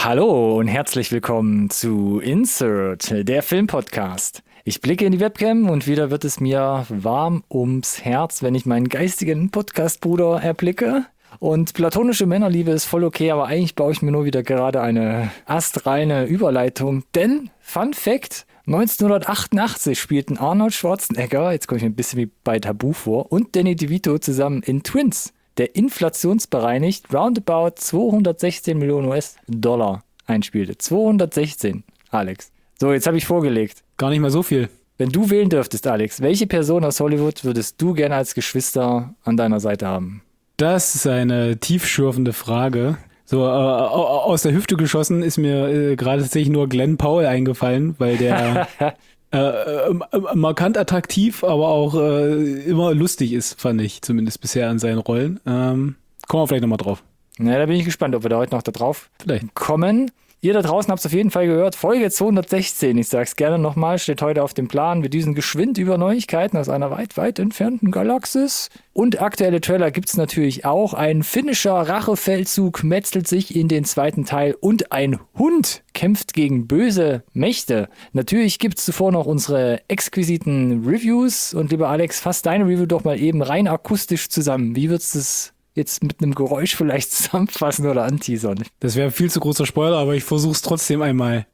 Hallo und herzlich willkommen zu Insert, der Filmpodcast. Ich blicke in die Webcam und wieder wird es mir warm ums Herz, wenn ich meinen geistigen Podcast-Bruder erblicke. Und platonische Männerliebe ist voll okay, aber eigentlich baue ich mir nur wieder gerade eine astreine Überleitung. Denn, Fun Fact, 1988 spielten Arnold Schwarzenegger, jetzt komme ich mir ein bisschen wie bei Tabu vor, und Danny DeVito zusammen in Twins, der inflationsbereinigt roundabout 216 Millionen US-Dollar einspielte. 216, Alex. So, jetzt habe ich vorgelegt. Gar nicht mal so viel. Wenn du wählen dürftest, Alex, welche Person aus Hollywood würdest du gerne als Geschwister an deiner Seite haben? Das ist eine tiefschürfende Frage. So, aus der Hüfte geschossen ist mir gerade tatsächlich nur Glenn Powell eingefallen, weil der markant attraktiv, aber auch immer lustig ist, fand ich, zumindest bisher in seinen Rollen. Kommen wir vielleicht nochmal drauf. Na, da bin ich gespannt, ob wir da heute noch da drauf kommen. Ihr da draußen habt es auf jeden Fall gehört. Folge 216, ich sag's gerne nochmal, steht heute auf dem Plan. Wir düsen geschwind über Neuigkeiten aus einer weit, weit entfernten Galaxis. Und aktuelle Trailer gibt's natürlich auch. Ein finnischer Rachefeldzug metzelt sich in den zweiten Teil und ein Hund kämpft gegen böse Mächte. Natürlich gibt's zuvor noch unsere exquisiten Reviews. Und lieber Alex, fass deine Review doch mal eben rein akustisch zusammen. Wie würdest du es jetzt mit einem Geräusch vielleicht zusammenfassen oder anteasern? Das wäre viel zu großer Spoiler, aber ich versuche es trotzdem einmal.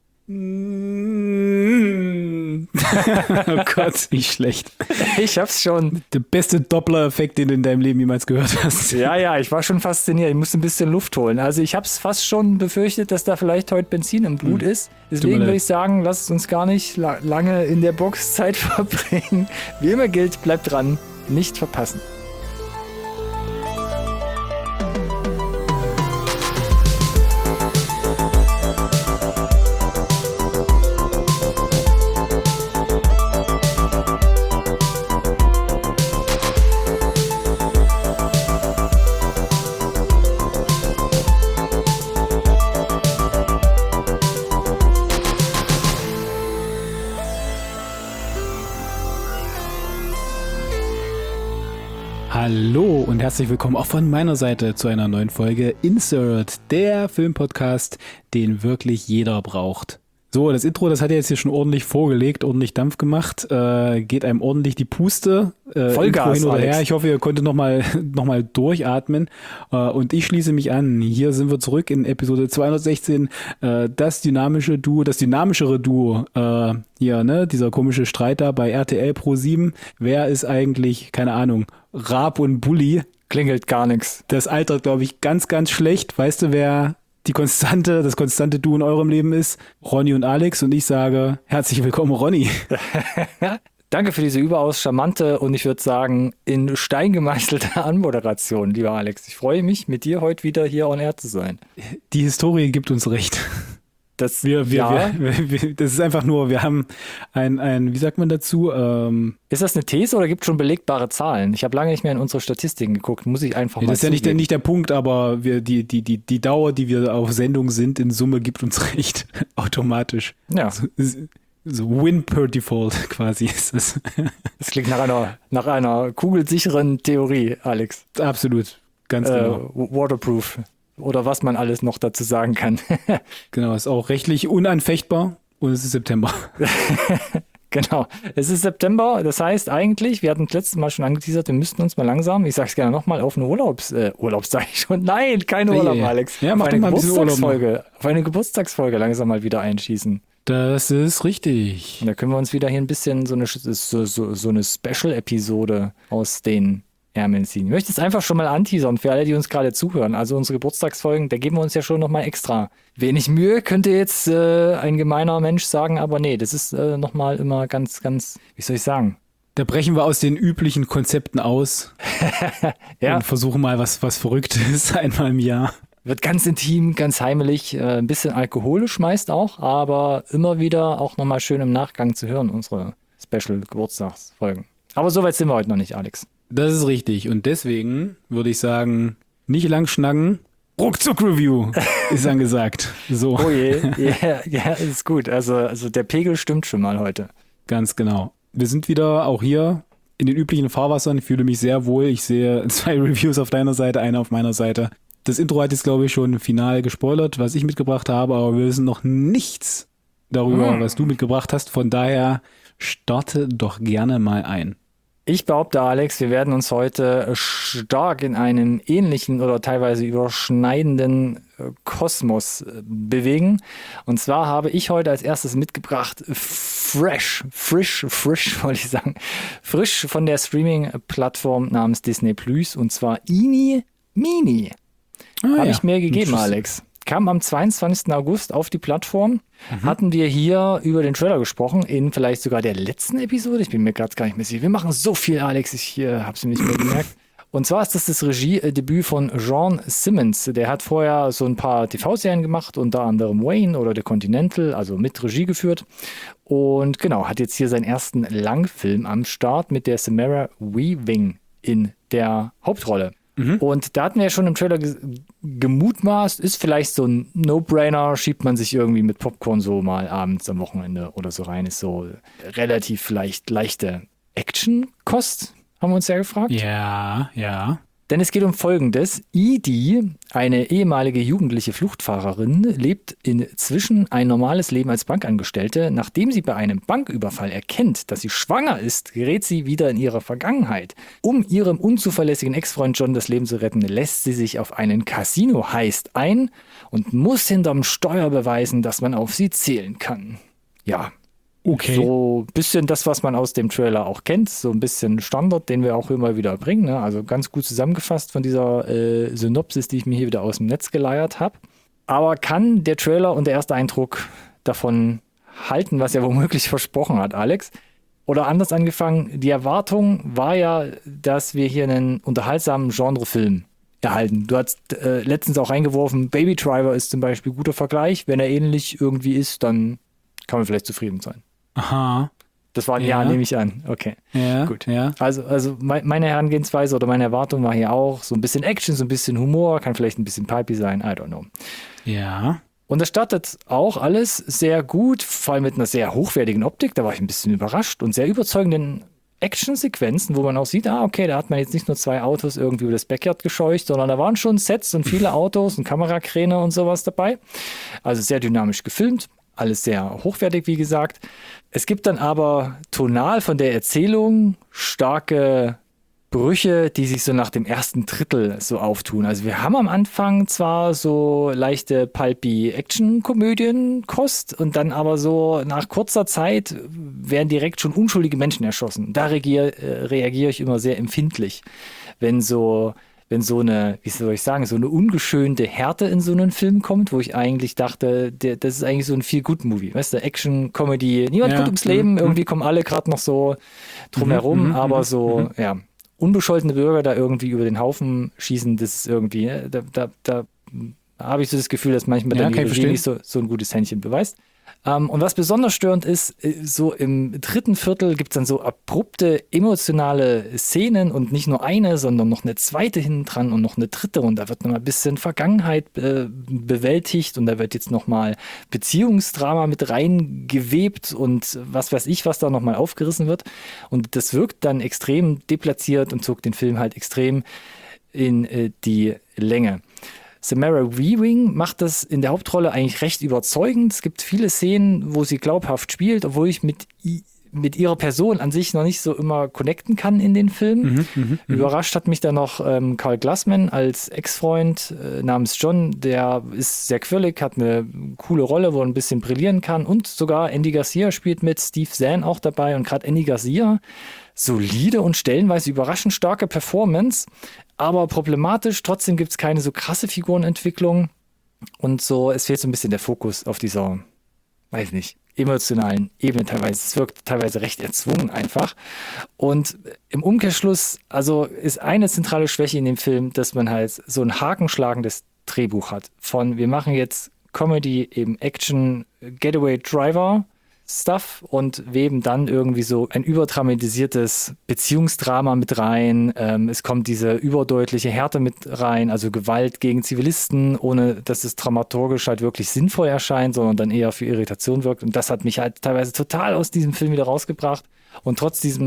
Oh Gott, wie schlecht. Ich hab's schon. Der beste Doppler-Effekt, den du in deinem Leben jemals gehört hast. Ja, ich war schon fasziniert. Ich musste ein bisschen Luft holen. Also ich hab's fast schon befürchtet, dass da vielleicht heute Benzin im Blut ist. Deswegen würde ich sagen, lasst uns gar nicht lange in der Box Zeit verbringen. Wie immer gilt, bleibt dran, nicht verpassen. Hallo und herzlich willkommen auch von meiner Seite zu einer neuen Folge Insert, der Filmpodcast, den wirklich jeder braucht. So, das Intro, das hat er jetzt hier schon ordentlich vorgelegt, ordentlich Dampf gemacht, geht einem ordentlich die Puste. Vollgas, hin oder Alex. her. Ich hoffe, ihr konntet noch mal durchatmen. Und ich schließe mich an. Hier sind wir zurück in Episode 216. Das dynamischere Duo. Hier, ne? Dieser komische Streit da bei RTL Pro 7. Wer ist eigentlich, keine Ahnung, Raab und Bulli? Klingelt gar nichts. Das altert, glaube ich, ganz, ganz schlecht. Weißt du, wer das konstante Duo in eurem Leben ist? Ronny und Alex. Und ich sage, herzlich willkommen, Ronny. Danke für diese überaus charmante und ich würde sagen, in Stein gemeißelte Anmoderation, lieber Alex. Ich freue mich, mit dir heute wieder hier on air zu sein. Die Historie gibt uns recht. Das, Das ist einfach nur, wir haben ein wie sagt man dazu? Ist das eine These oder gibt es schon belegbare Zahlen? Ich habe lange nicht mehr in unsere Statistiken geguckt, muss ich einfach mal Das ist ja nicht der Punkt, aber die Dauer, die wir auf Sendung sind, in Summe gibt uns recht. Automatisch. Ja. So Win per Default quasi ist es. Das klingt nach einer kugelsicheren Theorie, Alex. Absolut, ganz genau. Waterproof. Oder was man alles noch dazu sagen kann. Genau, ist auch rechtlich unanfechtbar und es ist September. Genau, es ist September, das heißt eigentlich, wir hatten das letzte Mal schon angeteasert, wir müssten uns mal langsam, ich sag's gerne nochmal, auf eine Urlaub sage ich schon, nein, kein Urlaub, Alex. Ja, mach doch mal ein bisschen Urlaub. Auf eine Geburtstagsfolge langsam mal wieder einschießen. Das ist richtig. Und da können wir uns wieder hier ein bisschen so eine Special-Episode aus den Ärmeln ziehen. Ich möchte es einfach schon mal anteasern für alle, die uns gerade zuhören. Also unsere Geburtstagsfolgen, da geben wir uns ja schon nochmal extra wenig Mühe, könnte jetzt ein gemeiner Mensch sagen, aber nee, das ist nochmal immer ganz, ganz, wie soll ich sagen? Da brechen wir aus den üblichen Konzepten aus Ja. Und versuchen mal was Verrücktes einmal im Jahr. Wird ganz intim, ganz heimelig, ein bisschen alkoholisch meist auch, aber immer wieder auch nochmal schön im Nachgang zu hören, unsere Special-Geburtstagsfolgen. Aber soweit sind wir heute noch nicht, Alex. Das ist richtig. Und deswegen würde ich sagen, nicht lang schnacken, Ruckzuck-Review ist angesagt. So. Oh je, ja, ist gut. Also der Pegel stimmt schon mal heute. Ganz genau. Wir sind wieder auch hier in den üblichen Fahrwassern. Ich fühle mich sehr wohl. Ich sehe 2 Reviews auf deiner Seite, eine auf meiner Seite. Das Intro hat jetzt, glaube ich, schon final gespoilert, was ich mitgebracht habe, aber wir wissen noch nichts darüber, was du mitgebracht hast. Von daher starte doch gerne mal ein. Ich behaupte, Alex, wir werden uns heute stark in einem ähnlichen oder teilweise überschneidenden Kosmos bewegen. Und zwar habe ich heute als erstes mitgebracht frisch wollte ich sagen, frisch von der Streaming-Plattform namens Disney Plus, und zwar Eeny Meeny. Habe ich mir gegeben, Alex. Kam am 22. August auf die Plattform. Hatten wir hier über den Trailer gesprochen, in vielleicht sogar der letzten Episode. Ich bin mir gerade gar nicht mehr sicher. Wir machen so viel, Alex. Ich habe es mir nicht mehr gemerkt. Und zwar ist das Regiedebüt von John Simmons. Der hat vorher so ein paar TV-Serien gemacht, unter anderem Wayne oder The Continental, also mit Regie geführt. Und genau, hat jetzt hier seinen ersten Langfilm am Start mit der Samara Weaving in der Hauptrolle. Und da hatten wir ja schon im Trailer gemutmaßt, ist vielleicht so ein No-Brainer, schiebt man sich irgendwie mit Popcorn so mal abends am Wochenende oder so rein, ist so relativ vielleicht leichte Action-Kost, haben wir uns ja gefragt. Ja. Denn es geht um Folgendes. Edie, eine ehemalige jugendliche Fluchtfahrerin, lebt inzwischen ein normales Leben als Bankangestellte. Nachdem sie bei einem Banküberfall erkennt, dass sie schwanger ist, gerät sie wieder in ihre Vergangenheit. Um ihrem unzuverlässigen Ex-Freund John das Leben zu retten, lässt sie sich auf einen Casino-Heist ein und muss hinterm Steuer beweisen, dass man auf sie zählen kann. Ja. Okay. So ein bisschen das, was man aus dem Trailer auch kennt, so ein bisschen Standard, den wir auch immer wieder bringen. Ne? Also ganz gut zusammengefasst von dieser Synopsis, die ich mir hier wieder aus dem Netz geleiert habe. Aber kann der Trailer und der erste Eindruck davon halten, was er womöglich versprochen hat, Alex? Oder anders angefangen, die Erwartung war ja, dass wir hier einen unterhaltsamen Genrefilm erhalten. Du hast letztens auch reingeworfen, Baby Driver ist zum Beispiel ein guter Vergleich. Wenn er ähnlich irgendwie ist, dann kann man vielleicht zufrieden sein. Aha. Das war ein Ja, nehme ich an. Okay, Ja, gut. ja. Also meine Herangehensweise oder meine Erwartung war hier auch so ein bisschen Action, so ein bisschen Humor, kann vielleicht ein bisschen pipey sein, I don't know. Ja. Und das startet auch alles sehr gut, vor allem mit einer sehr hochwertigen Optik, da war ich ein bisschen überrascht, und sehr überzeugenden Action-Sequenzen, wo man auch sieht, okay, da hat man jetzt nicht nur 2 Autos irgendwie über das Backyard gescheucht, sondern da waren schon Sets und viele Autos und Kamerakräne und sowas dabei. Also sehr dynamisch gefilmt. Alles sehr hochwertig, wie gesagt. Es gibt dann aber tonal von der Erzählung starke Brüche, die sich so nach dem ersten Drittel so auftun. Also wir haben am Anfang zwar so leichte pulpy Action-Komödien-Kost und dann aber so nach kurzer Zeit werden direkt schon unschuldige Menschen erschossen. Da reagiere ich immer sehr empfindlich, wenn so eine, wie soll ich sagen, so eine ungeschönte Härte in so einen Film kommt, wo ich eigentlich dachte, das ist eigentlich so ein Feel-Good-Movie. Weißt du, Action, Comedy, niemand kommt ums Leben, irgendwie kommen alle gerade noch so drumherum, aber so, unbescholtene Bürger da irgendwie über den Haufen schießen, das ist irgendwie, da habe ich so das Gefühl, dass manchmal dann die Regie nicht so ein gutes Händchen beweist. Und was besonders störend ist, so im dritten Viertel gibt es dann so abrupte emotionale Szenen und nicht nur eine, sondern noch eine zweite hinten dran und noch eine dritte, und da wird noch mal ein bisschen Vergangenheit bewältigt und da wird jetzt noch mal Beziehungsdrama mit reingewebt und was weiß ich, was da noch mal aufgerissen wird, und das wirkt dann extrem deplatziert und zog den Film halt extrem in die Länge. Samara Weaving macht das in der Hauptrolle eigentlich recht überzeugend. Es gibt viele Szenen, wo sie glaubhaft spielt, obwohl ich mit ihrer Person an sich noch nicht so immer connecten kann in den Film. Überrascht hat mich dann noch Carl Glassman als Ex-Freund namens John. Der ist sehr quirlig, hat eine coole Rolle, wo er ein bisschen brillieren kann. Und sogar Andy Garcia spielt mit, Steve Zahn auch dabei. Und gerade Andy Garcia, solide und stellenweise überraschend starke Performance, aber problematisch. Trotzdem gibt es keine so krasse Figurenentwicklung. Und so, es fehlt so ein bisschen der Fokus auf dieser, weiß nicht, emotionalen Ebene teilweise. Es wirkt teilweise recht erzwungen einfach. Und im Umkehrschluss, also ist eine zentrale Schwäche in dem Film, dass man halt so ein hakenschlagendes Drehbuch hat. Von, wir machen jetzt Comedy, eben Action, Getaway Driver Stuff und weben dann irgendwie so ein überdramatisiertes Beziehungsdrama mit rein. Es kommt diese überdeutliche Härte mit rein, also Gewalt gegen Zivilisten, ohne dass es dramaturgisch halt wirklich sinnvoll erscheint, sondern dann eher für Irritation wirkt. Und das hat mich halt teilweise total aus diesem Film wieder rausgebracht. Und trotz diesem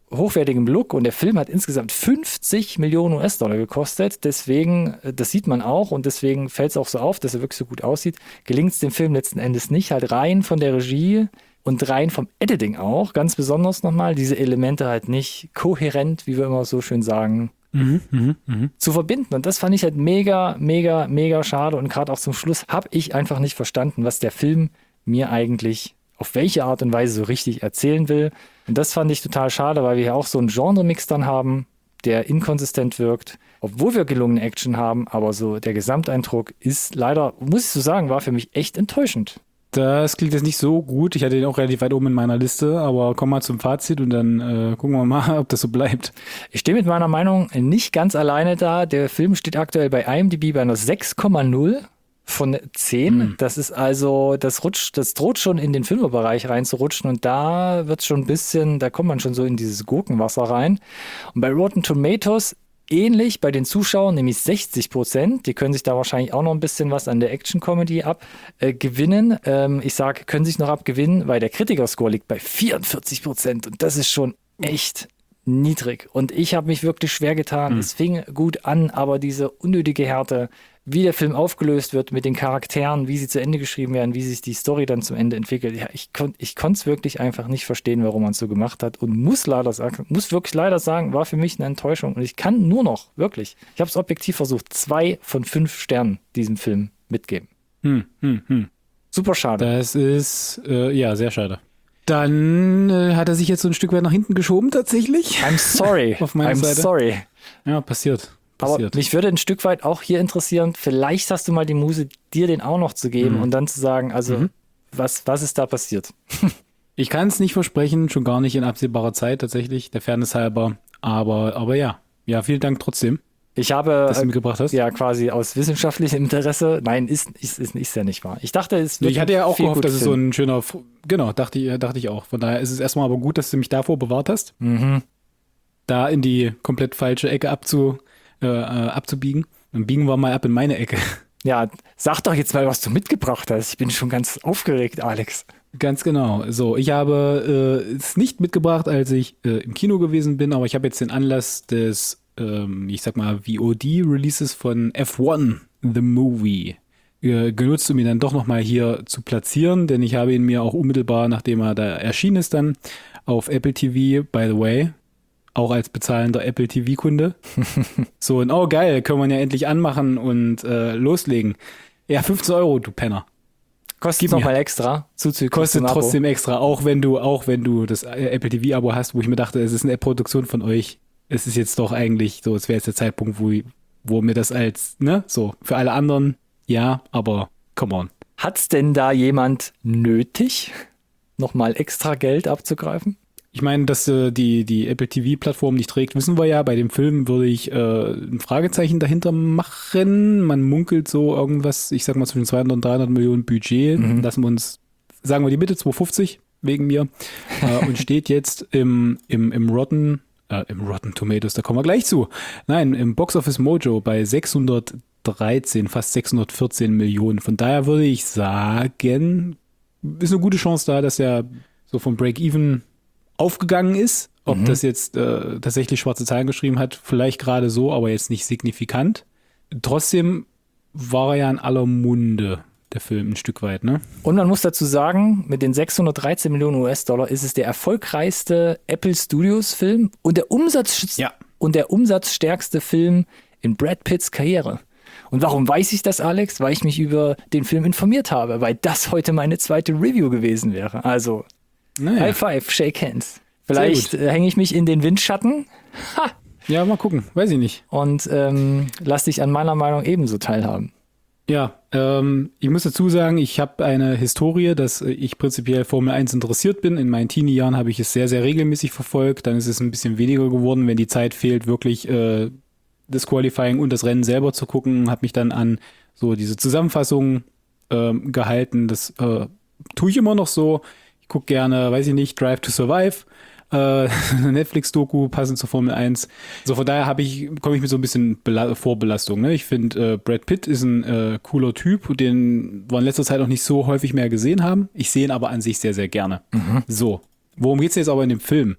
hochwertigem Look und der Film hat insgesamt 50 Millionen US-Dollar gekostet. Deswegen, das sieht man auch und deswegen fällt es auch so auf, dass er wirklich so gut aussieht. Gelingt es dem Film letzten Endes nicht, halt rein von der Regie und rein vom Editing auch. Ganz besonders nochmal, diese Elemente halt nicht kohärent, wie wir immer so schön sagen, zu verbinden. Und das fand ich halt mega, mega, mega schade. Und gerade auch zum Schluss habe ich einfach nicht verstanden, was der Film mir eigentlich auf welche Art und Weise so richtig erzählen will. Und das fand ich total schade, weil wir ja auch so einen Genre-Mix dann haben, der inkonsistent wirkt, obwohl wir gelungene Action haben, aber so der Gesamteindruck ist leider, muss ich so sagen, war für mich echt enttäuschend. Das klingt jetzt nicht so gut. Ich hatte den auch relativ weit oben in meiner Liste, aber komm mal zum Fazit und dann gucken wir mal, ob das so bleibt. Ich stehe mit meiner Meinung nicht ganz alleine da. Der Film steht aktuell bei IMDb bei einer 6,0 von 10. Das ist also, das droht schon in den Fünferbereich reinzurutschen und da wird schon ein bisschen, da kommt man schon so in dieses Gurkenwasser rein. Und bei Rotten Tomatoes ähnlich bei den Zuschauern, nämlich 60%. Die können sich da wahrscheinlich auch noch ein bisschen was an der Action-Comedy abgewinnen. Ich sage, können sich noch abgewinnen, weil der Kritiker-Score liegt bei 44% und das ist schon echt niedrig. Und ich habe mich wirklich schwer getan. Es fing gut an, aber diese unnötige Härte, wie der Film aufgelöst wird mit den Charakteren, wie sie zu Ende geschrieben werden, wie sich die Story dann zum Ende entwickelt. Ja, ich konnte es wirklich einfach nicht verstehen, warum man es so gemacht hat und muss wirklich leider sagen, war für mich eine Enttäuschung. Und ich kann nur noch, wirklich, ich habe es objektiv versucht, 2 von 5 Sternen diesem Film mitgeben. Super schade. Das ist, ja, sehr schade. Dann hat er sich jetzt so ein Stück weit nach hinten geschoben tatsächlich. I'm sorry. Auf meiner Seite. Sorry. Ja, passiert. Aber mich würde ein Stück weit auch hier interessieren, vielleicht hast du mal die Muse, dir den auch noch zu geben und dann zu sagen, also was ist da passiert? Ich kann es nicht versprechen, schon gar nicht in absehbarer Zeit tatsächlich, der Fairness halber. Aber ja. Ja, vielen Dank trotzdem, Ich habe, dass du mitgebracht hast. ja, quasi aus wissenschaftlichem Interesse, nein, ist ja nicht wahr. Ich dachte, es wird Ich hatte ja auch viel gehofft, gut dass es so finden. ein schöner, genau, dachte ich auch. Von daher ist es erstmal aber gut, dass du mich davor bewahrt hast, da in die komplett falsche Ecke abzubiegen. Dann biegen wir mal ab in meine Ecke. Ja, sag doch jetzt mal, was du mitgebracht hast. Ich bin schon ganz aufgeregt, Alex. Ganz genau. So, ich habe es nicht mitgebracht, als ich im Kino gewesen bin, aber ich habe jetzt den Anlass des, ich sag mal, VOD-Releases von F1, The Movie, genutzt, um ihn dann doch nochmal hier zu platzieren, denn ich habe ihn mir auch unmittelbar, nachdem er da erschienen ist, dann auf Apple TV, by the way, auch als bezahlender Apple TV-Kunde. So, und oh geil, können wir ja endlich anmachen und loslegen. Ja, 15 €, du Penner. Kostet nochmal extra, zuzüglich Kostet zum Abo. trotzdem extra, auch wenn du das Apple TV-Abo hast, wo ich mir dachte, es ist eine Produktion von euch. Es ist jetzt doch eigentlich so, es wäre jetzt der Zeitpunkt, wo mir das als, ne, so, für alle anderen, ja, aber come on. Hat's denn da jemand nötig, nochmal extra Geld abzugreifen? Ich meine, dass die Apple TV-Plattform nicht trägt, wissen wir ja. Bei dem Film würde ich ein Fragezeichen dahinter machen. Man munkelt so irgendwas, ich sag mal zwischen 200 und 300 Millionen Budget. Lassen wir uns, sagen wir die Mitte, 250 wegen mir. Und steht jetzt im Rotten Tomatoes, da kommen wir gleich zu. Nein, im Box Office Mojo bei 613, fast 614 Millionen. Von daher würde ich sagen, ist eine gute Chance da, dass er so vom Break-Even aufgegangen ist. Ob das jetzt tatsächlich schwarze Zahlen geschrieben hat, vielleicht gerade so, aber jetzt nicht signifikant. Trotzdem war er ja in aller Munde, der Film, ein Stück weit, ne? Und man muss dazu sagen, mit den 613 Millionen US-Dollar ist es der erfolgreichste Apple Studios Film und der umsatzstärkste Film in Brad Pitts Karriere. Und warum weiß ich das, Alex? Weil ich mich über den Film informiert habe, weil das heute meine zweite Review gewesen wäre. Also, High Five, Shake Hands. Vielleicht hänge ich mich in den Windschatten. Ha! Ja, mal gucken, weiß ich nicht. Und lass dich an meiner Meinung ebenso teilhaben. Ja, ich muss dazu sagen, ich habe eine Historie, dass ich prinzipiell Formel 1 interessiert bin. In meinen Teenie-Jahren habe ich es sehr, sehr regelmäßig verfolgt. Dann ist es ein bisschen weniger geworden, wenn die Zeit fehlt, wirklich das Qualifying und das Rennen selber zu gucken. Habe mich dann an so diese Zusammenfassungen gehalten. Das tue ich immer noch so. Ich gucke gerne, weiß ich nicht, Drive to Survive, eine Netflix-Doku passend zur Formel 1. So, von daher komme ich mit so ein bisschen Vorbelastung. Ne? Ich finde, Brad Pitt ist ein cooler Typ, den wir in letzter Zeit auch nicht so häufig mehr gesehen haben. Ich sehe ihn aber an sich sehr, sehr gerne. So, worum geht's jetzt aber in dem Film?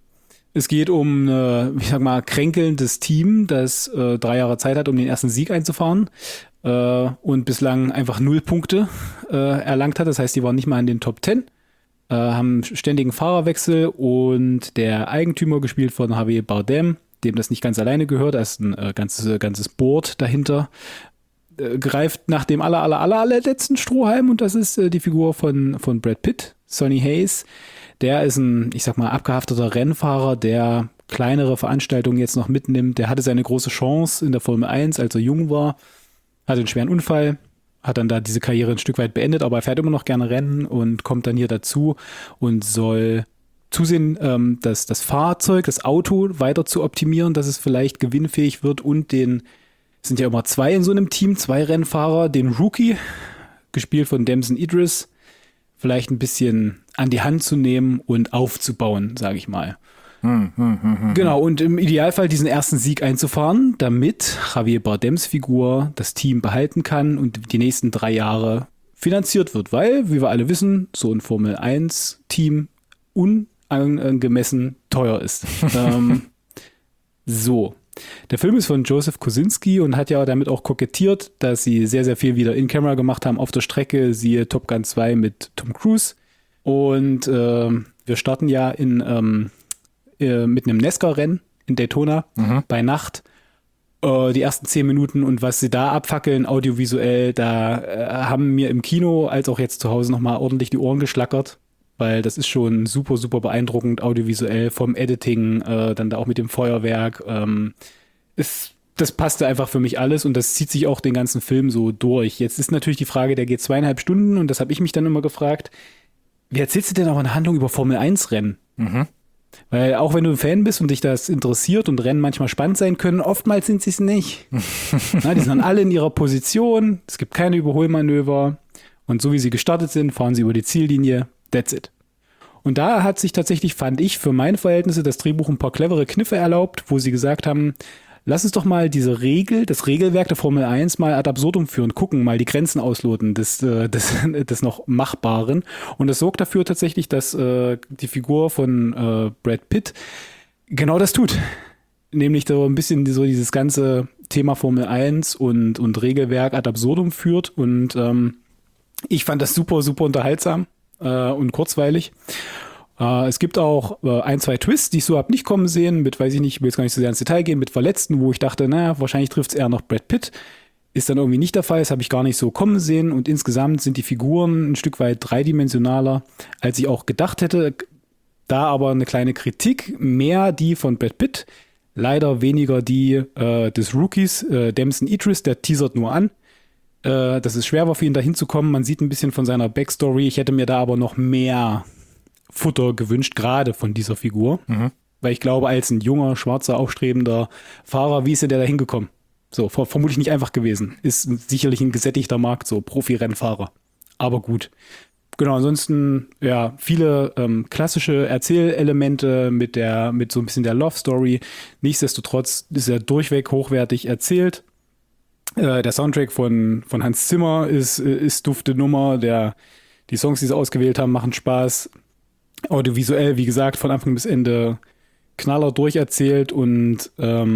Es geht um, ich sag mal, kränkelndes Team, das 3 Jahre Zeit hat, um den ersten Sieg einzufahren und bislang einfach 0 Punkte erlangt hat. Das heißt, die waren nicht mal in den Top 10, haben ständigen Fahrerwechsel und der Eigentümer, gespielt von Javier Bardem, dem das nicht ganz alleine gehört, da ist ein ganzes Board dahinter, greift nach dem allerletzten Strohhalm und das ist die Figur von Brad Pitt, Sonny Hayes. Der ist ein, ich sag mal, abgehafteter Rennfahrer, der kleinere Veranstaltungen jetzt noch mitnimmt. Der hatte seine große Chance in der Formel 1, als er jung war, hatte einen schweren Unfall, hat dann da diese Karriere ein Stück weit beendet, aber er fährt immer noch gerne Rennen und kommt dann hier dazu und soll zusehen, dass das Fahrzeug, das Auto weiter zu optimieren, dass es vielleicht gewinnfähig wird und es sind ja immer 2 in so einem Team, 2 Rennfahrer, den Rookie, gespielt von Damson Idris, vielleicht ein bisschen an die Hand zu nehmen und aufzubauen, sage ich mal. Genau, und im Idealfall diesen ersten Sieg einzufahren, damit Javier Bardems Figur das Team behalten kann und die nächsten 3 Jahre finanziert wird, weil, wie wir alle wissen, so ein Formel-1-Team unangemessen teuer ist. So. Der Film ist von Joseph Kosinski und hat ja damit auch kokettiert, dass sie sehr, sehr viel wieder in Camera gemacht haben auf der Strecke, siehe Top Gun 2 mit Tom Cruise. Und wir starten ja mit einem NASCAR-Rennen in Daytona bei Nacht. Die ersten 10 Minuten und was sie da abfackeln, audiovisuell, da haben mir im Kino als auch jetzt zu Hause nochmal ordentlich die Ohren geschlackert. Weil das ist schon super, super beeindruckend, audiovisuell, vom Editing, dann da auch mit dem Feuerwerk. Das passte einfach für mich alles und das zieht sich auch den ganzen Film so durch. Jetzt ist natürlich die Frage, der geht 2,5 Stunden und das habe ich mich dann immer gefragt, wie erzählst du denn aber eine Handlung über Formel-1-Rennen? Weil auch wenn du ein Fan bist und dich das interessiert und Rennen manchmal spannend sein können, oftmals sind sie es nicht. Na, die sind dann alle in ihrer Position, es gibt keine Überholmanöver und so wie sie gestartet sind, fahren sie über die Ziellinie. That's it. Und da hat sich tatsächlich, fand ich, für meine Verhältnisse das Drehbuch ein paar clevere Kniffe erlaubt, wo sie gesagt haben, lass uns doch mal das Regelwerk der Formel 1 mal ad absurdum führen, gucken, mal die Grenzen ausloten des noch Machbaren. Und das sorgt dafür tatsächlich, dass die Figur von Brad Pitt genau das tut. Nämlich so ein bisschen so dieses ganze Thema Formel 1 und Regelwerk ad absurdum führt. Und ich fand das super, super unterhaltsam und kurzweilig. Es gibt auch 1, 2 Twists, die ich so habe nicht kommen sehen, mit, weiß ich nicht, ich will jetzt gar nicht so sehr ins Detail gehen, mit Verletzten, wo ich dachte, naja, wahrscheinlich trifft es eher noch Brad Pitt. Ist dann irgendwie nicht der Fall, das habe ich gar nicht so kommen sehen und insgesamt sind die Figuren ein Stück weit dreidimensionaler, als ich auch gedacht hätte. Da aber eine kleine Kritik, mehr die von Brad Pitt, leider weniger die des Rookies, Damson Idris, der teasert nur an. Das ist schwer war für ihn da hinzukommen, man sieht ein bisschen von seiner Backstory, ich hätte mir da aber noch mehr Futter gewünscht, gerade von dieser Figur. Weil ich glaube, als ein junger, schwarzer, aufstrebender Fahrer, wie ist der da hingekommen? So, vermutlich nicht einfach gewesen. Ist sicherlich ein gesättigter Markt, so Profi-Rennfahrer. Aber gut. Genau, ansonsten, ja, viele klassische Erzählelemente mit so ein bisschen der Love-Story. Nichtsdestotrotz ist er durchweg hochwertig erzählt. Der Soundtrack von Hans Zimmer ist dufte Nummer. Die Songs, die sie ausgewählt haben, machen Spaß. Audiovisuell, wie gesagt, von Anfang bis Ende Knaller durcherzählt und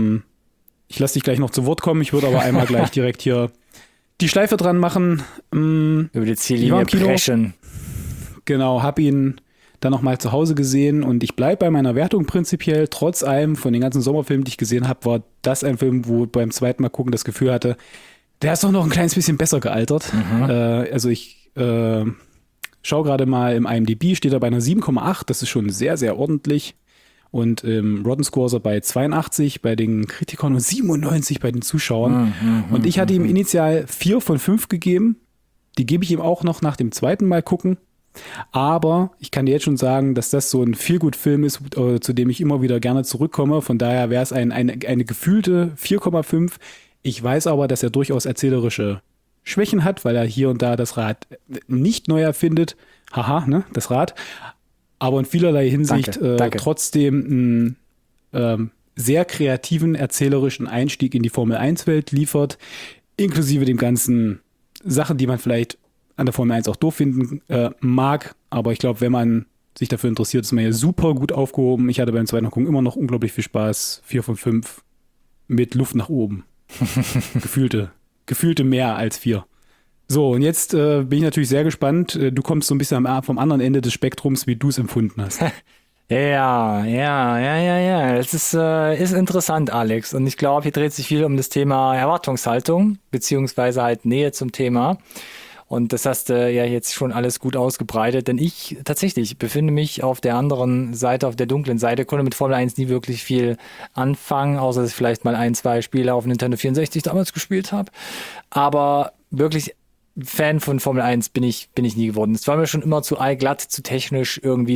ich lasse dich gleich noch zu Wort kommen. Ich würde aber einmal gleich direkt hier die Schleife dran machen. Über die Ziellinie preschen. Genau, habe ihn dann nochmal zu Hause gesehen und ich bleibe bei meiner Wertung prinzipiell. Trotz allem von den ganzen Sommerfilmen, die ich gesehen habe, war das ein Film, wo ich beim zweiten Mal gucken das Gefühl hatte, der ist doch noch ein kleines bisschen besser gealtert. Also ich schau gerade mal im IMDb, steht er bei einer 7,8, das ist schon sehr, sehr ordentlich. Und im Rotten Score ist er bei 82 bei den Kritikern und 97 bei den Zuschauern. Und ich hatte ihm initial 4 von 5 gegeben. Die gebe ich ihm auch noch nach dem zweiten Mal gucken. Aber ich kann dir jetzt schon sagen, dass das so ein Feel-Good-Film ist, zu dem ich immer wieder gerne zurückkomme. Von daher wäre es eine gefühlte 4,5. Ich weiß aber, dass er durchaus erzählerische Schwächen hat, weil er hier und da das Rad nicht neu erfindet. Haha, ne, das Rad. Aber in vielerlei Hinsicht Danke. Trotzdem einen sehr kreativen, erzählerischen Einstieg in die Formel-1-Welt liefert, inklusive dem ganzen Sachen, die man vielleicht an der Formel 1 auch doof finden mag. Aber ich glaube, wenn man sich dafür interessiert, ist man ja super gut aufgehoben. Ich hatte beim zweiten Gucken immer noch unglaublich viel Spaß. 4 von 5 mit Luft nach oben. Gefühlte mehr als 4. So, und jetzt bin ich natürlich sehr gespannt. Du kommst so ein bisschen vom anderen Ende des Spektrums, wie du es empfunden hast. Ja. Es ist interessant, Alex. Und ich glaube, hier dreht sich viel um das Thema Erwartungshaltung, beziehungsweise halt Nähe zum Thema. Und das hast du ja jetzt schon alles gut ausgebreitet, denn ich tatsächlich befinde mich auf der anderen Seite, auf der dunklen Seite, konnte mit Formel 1 nie wirklich viel anfangen, außer dass ich vielleicht mal 1, 2 Spiele auf Nintendo 64 damals gespielt habe. Aber wirklich Fan von Formel 1 bin ich nie geworden. Es war mir schon immer zu allglatt, zu technisch, irgendwie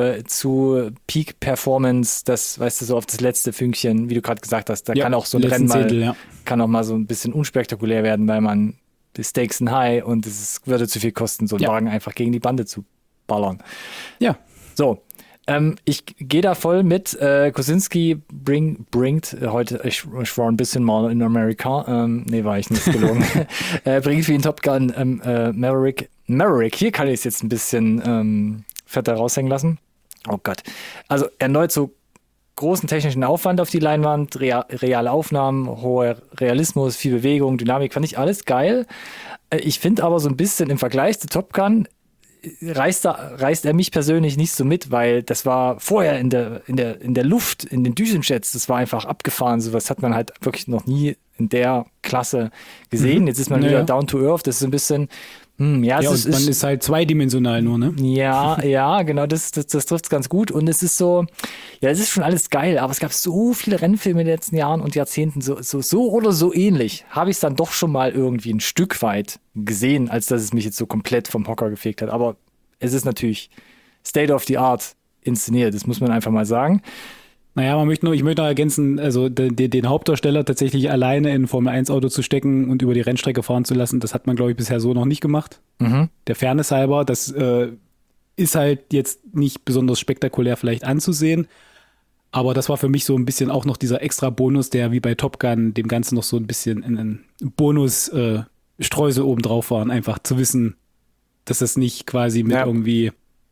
zu Peak Performance, das, weißt du, so auf das letzte Fünkchen, wie du gerade gesagt hast, da kann auch so ein Rennen mal, kann auch mal so ein bisschen unspektakulär werden, weil man die Stakes sind high und würde zu viel kosten, so einen Wagen einfach gegen die Bande zu ballern. Ja. So, ich gehe da voll mit. Kosinski bringt heute, ich war ein bisschen mal in Amerika, nee, war ich nicht gelogen, bringt wie in Top Gun Maverick. Hier kann ich es jetzt ein bisschen fetter raushängen lassen. Oh Gott. Also erneut so großen technischen Aufwand auf die Leinwand, reale Aufnahmen, hoher Realismus, viel Bewegung, Dynamik, fand ich alles geil. Ich finde aber so ein bisschen im Vergleich zu Top Gun reißt er mich persönlich nicht so mit, weil das war vorher in der Luft, in den Düsenjets, das war einfach abgefahren. Sowas hat man halt wirklich noch nie in der Klasse gesehen. Jetzt ist man wieder down to earth, das ist so ein bisschen man ist halt zweidimensional nur, ne? Ja, genau, das trifft es ganz gut. Und es ist so, ja, es ist schon alles geil, aber es gab so viele Rennfilme in den letzten Jahren und Jahrzehnten, so oder so ähnlich, habe ich es dann doch schon mal irgendwie ein Stück weit gesehen, als dass es mich jetzt so komplett vom Hocker gefegt hat. Aber es ist natürlich State of the Art inszeniert, das muss man einfach mal sagen. Naja, ich möchte noch ergänzen, also den Hauptdarsteller tatsächlich alleine in ein Formel-1-Auto zu stecken und über die Rennstrecke fahren zu lassen, das hat man, glaube ich, bisher so noch nicht gemacht. Der Fairness halber, das ist halt jetzt nicht besonders spektakulär vielleicht anzusehen, aber das war für mich so ein bisschen auch noch dieser extra Bonus, der wie bei Top Gun dem Ganzen noch so ein bisschen einen Bonus-Streusel oben drauf war, einfach zu wissen, dass das nicht quasi mit irgendwie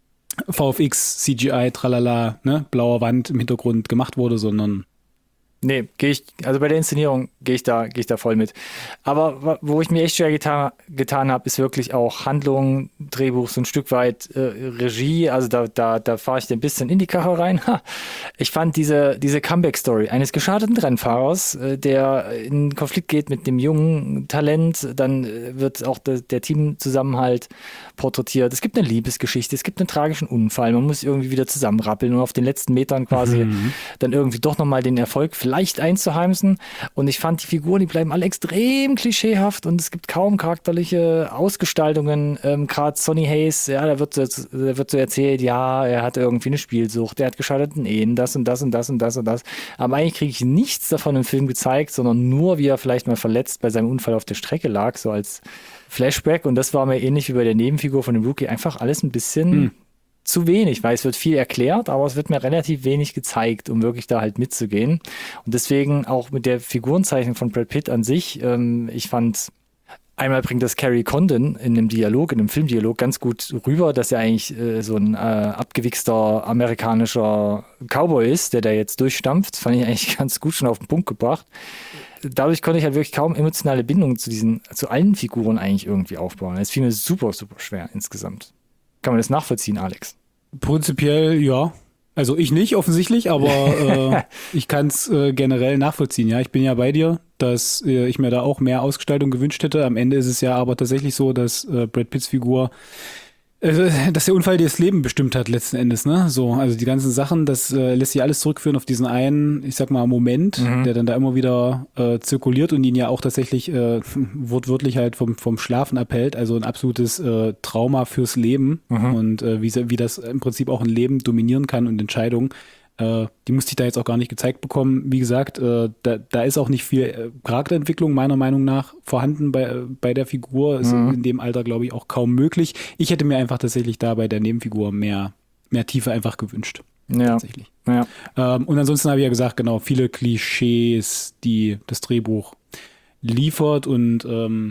VFX, CGI, tralala, ne, blauer Wand im Hintergrund gemacht wurde, sondern Nee, also bei der Inszenierung gehe ich da voll mit. Aber wo ich mir echt schwer getan habe, ist wirklich auch Handlung, Drehbuch, so ein Stück weit Regie. Also da fahre ich ein bisschen in die Karre rein. Ich fand diese Comeback-Story eines geschadeten Rennfahrers, der in Konflikt geht mit dem jungen Talent, dann wird auch der Teamzusammenhalt porträtiert. Es gibt eine Liebesgeschichte, es gibt einen tragischen Unfall, man muss irgendwie wieder zusammenrappeln und auf den letzten Metern quasi dann irgendwie doch nochmal den Erfolg vielleicht einzuheimsen. Und ich fand, die Figuren, die bleiben alle extrem klischeehaft und es gibt kaum charakterliche Ausgestaltungen. Gerade Sonny Hayes, ja, da wird so erzählt, ja, er hatte irgendwie eine Spielsucht, er hat gescheiterten Ehen, das und das und das und das und das. Aber eigentlich kriege ich nichts davon im Film gezeigt, sondern nur, wie er vielleicht mal verletzt bei seinem Unfall auf der Strecke lag, so als Flashback. Und das war mir ähnlich wie bei der Nebenfigur von dem Rookie einfach alles ein bisschen zu wenig, weil es wird viel erklärt, aber es wird mir relativ wenig gezeigt, um wirklich da halt mitzugehen. Und deswegen auch mit der Figurenzeichnung von Brad Pitt an sich, ich fand, einmal bringt das Carrie Condon in einem Filmdialog ganz gut rüber, dass er eigentlich so ein abgewichster amerikanischer Cowboy ist, der da jetzt durchstampft. Das fand ich eigentlich ganz gut schon auf den Punkt gebracht. Dadurch konnte ich halt wirklich kaum emotionale Bindungen zu allen Figuren eigentlich irgendwie aufbauen. Es fiel mir super, super schwer insgesamt. Kann man das nachvollziehen, Alex? Prinzipiell ja. Also ich nicht offensichtlich, aber ich kann es generell nachvollziehen. Ja, ich bin ja bei dir, dass ich mir da auch mehr Ausgestaltung gewünscht hätte. Am Ende ist es ja aber tatsächlich so, dass Brad Pitts Figur, dass der Unfall dir das Leben bestimmt hat letzten Endes, ne? So, also die ganzen Sachen, das lässt sich alles zurückführen auf diesen einen, ich sag mal, Moment, der dann da immer wieder zirkuliert und ihn ja auch tatsächlich wortwörtlich halt vom Schlafen abhält. Also ein absolutes Trauma fürs Leben und wie das im Prinzip auch ein Leben dominieren kann und Entscheidungen. Die musste ich da jetzt auch gar nicht gezeigt bekommen. Wie gesagt, da ist auch nicht viel Charakterentwicklung meiner Meinung nach vorhanden bei der Figur. Ist in dem Alter, glaube ich, auch kaum möglich. Ich hätte mir einfach tatsächlich da bei der Nebenfigur mehr Tiefe einfach gewünscht. Ja. Tatsächlich. Ja. Und ansonsten habe ich ja gesagt, genau, viele Klischees, die das Drehbuch liefert und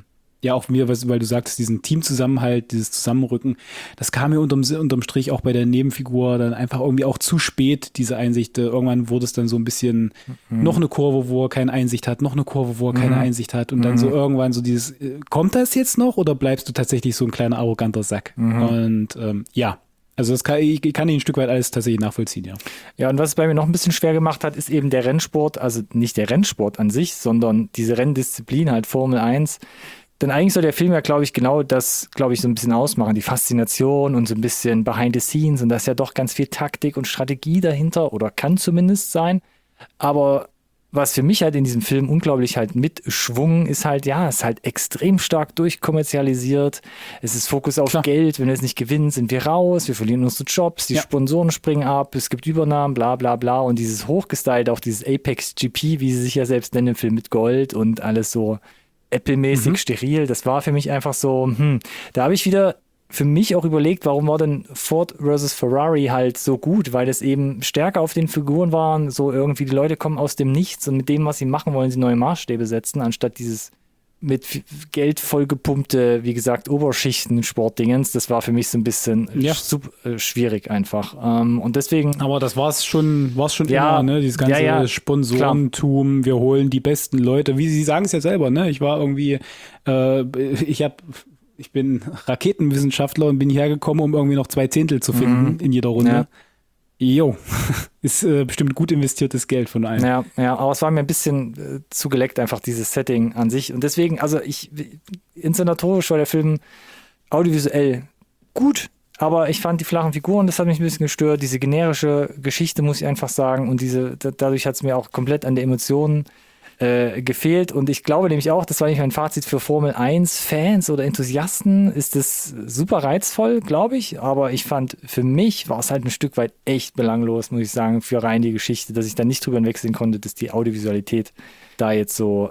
ja auch mir, weil du sagst, diesen Teamzusammenhalt, dieses Zusammenrücken, das kam mir unterm Strich auch bei der Nebenfigur dann einfach irgendwie auch zu spät, diese Einsicht. Irgendwann wurde es dann so ein bisschen noch eine Kurve, wo er keine Einsicht hat, noch eine Kurve, wo er keine Einsicht hat und dann so irgendwann so dieses, kommt das jetzt noch oder bleibst du tatsächlich so ein kleiner arroganter Sack? Und ja, also ich kann ihn ein Stück weit alles tatsächlich nachvollziehen, ja. Ja, und was es bei mir noch ein bisschen schwer gemacht hat, ist eben der Rennsport, also nicht der Rennsport an sich, sondern diese Renndisziplin, halt Formel 1. Denn eigentlich soll der Film ja, glaube ich, genau das, glaube ich, so ein bisschen ausmachen, die Faszination und so ein bisschen behind the scenes und da ist ja doch ganz viel Taktik und Strategie dahinter oder kann zumindest sein. Aber was für mich halt in diesem Film unglaublich halt mitschwungen ist halt, ja, es ist halt extrem stark durchkommerzialisiert. Es ist Fokus auf Geld. Wenn wir es nicht gewinnen, sind wir raus. Wir verlieren unsere Jobs. Die Sponsoren springen ab. Es gibt Übernahmen, bla, bla, bla. Und dieses hochgestylt, auch dieses Apex GP, wie sie sich ja selbst nennen im Film mit Gold und alles so Apple-mäßig steril. Das war für mich einfach so, da habe ich wieder für mich auch überlegt, warum war denn Ford versus Ferrari halt so gut, weil es eben stärker auf den Figuren waren, so irgendwie die Leute kommen aus dem Nichts und mit dem, was sie machen, wollen sie neue Maßstäbe setzen, anstatt dieses mit Geld vollgepumpte, wie gesagt, Oberschichten-Sportdingens. Das war für mich so ein bisschen schwierig einfach. Und deswegen. Aber das war's schon ja, immer, ne? Dieses ganze Sponsorentum, klar. Wir holen die besten Leute. Wie Sie sagen es ja selber, ne? Ich war irgendwie, ich bin Raketenwissenschaftler und bin hierher gekommen, um irgendwie noch 2 Zehntel zu finden in jeder Runde. Ja. Jo, ist bestimmt gut investiertes Geld von allen. Ja, aber es war mir ein bisschen zu geleckt, einfach dieses Setting an sich. Und deswegen, also inszenatorisch war der Film audiovisuell gut, aber ich fand die flachen Figuren, das hat mich ein bisschen gestört. Diese generische Geschichte, muss ich einfach sagen. Und dadurch hat es mir auch komplett an der Emotionen gefehlt. Und ich glaube nämlich auch, das war nicht mein Fazit für Formel 1 Fans oder Enthusiasten, ist es super reizvoll, glaube ich. Aber ich fand, für mich war es halt ein Stück weit echt belanglos, muss ich sagen, für rein die Geschichte, dass ich da nicht drüber hinwegsehen konnte, dass die Audiovisualität da jetzt so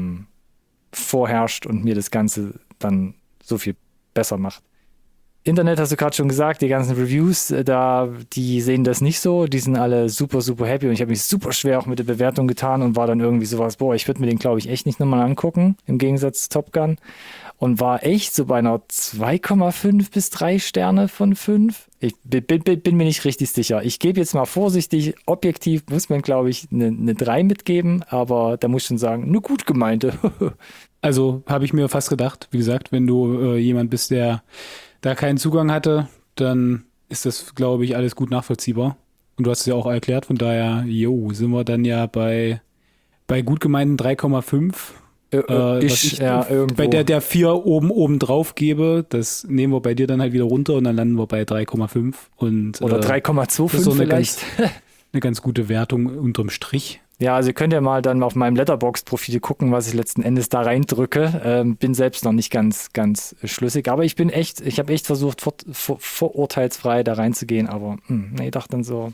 vorherrscht und mir das Ganze dann so viel besser macht. Internet hast du gerade schon gesagt, die ganzen Reviews, die sehen das nicht so, die sind alle super, super happy und ich habe mich super schwer auch mit der Bewertung getan und war dann irgendwie sowas, ich würde mir den, glaube ich, echt nicht nochmal angucken, im Gegensatz zu Top Gun und war echt so bei einer 2,5 bis 3 Sterne von 5. Ich bin mir nicht richtig sicher. Ich gebe jetzt mal vorsichtig, objektiv muss man, glaube ich, eine 3 mitgeben, aber da muss ich schon sagen, eine gut gemeinte. Also habe ich mir fast gedacht, wie gesagt, wenn du jemand bist, der da keinen Zugang hatte, dann ist das, glaube ich, alles gut nachvollziehbar. Und du hast es ja auch erklärt, von daher, sind wir dann ja bei gut gemeinten 3,5. Irgendwo. Bei der 4 oben drauf gebe, das nehmen wir bei dir dann halt wieder runter und dann landen wir bei 3,5. Oder 3,25 vielleicht. Eine ganz gute Wertung unterm Strich. Ja, also ihr könnt ja mal dann auf meinem Letterboxd-Profil gucken, was ich letzten Endes da reindrücke. Bin selbst noch nicht ganz schlüssig, aber ich habe echt versucht, vorurteilsfrei da reinzugehen, aber ich dachte dann so,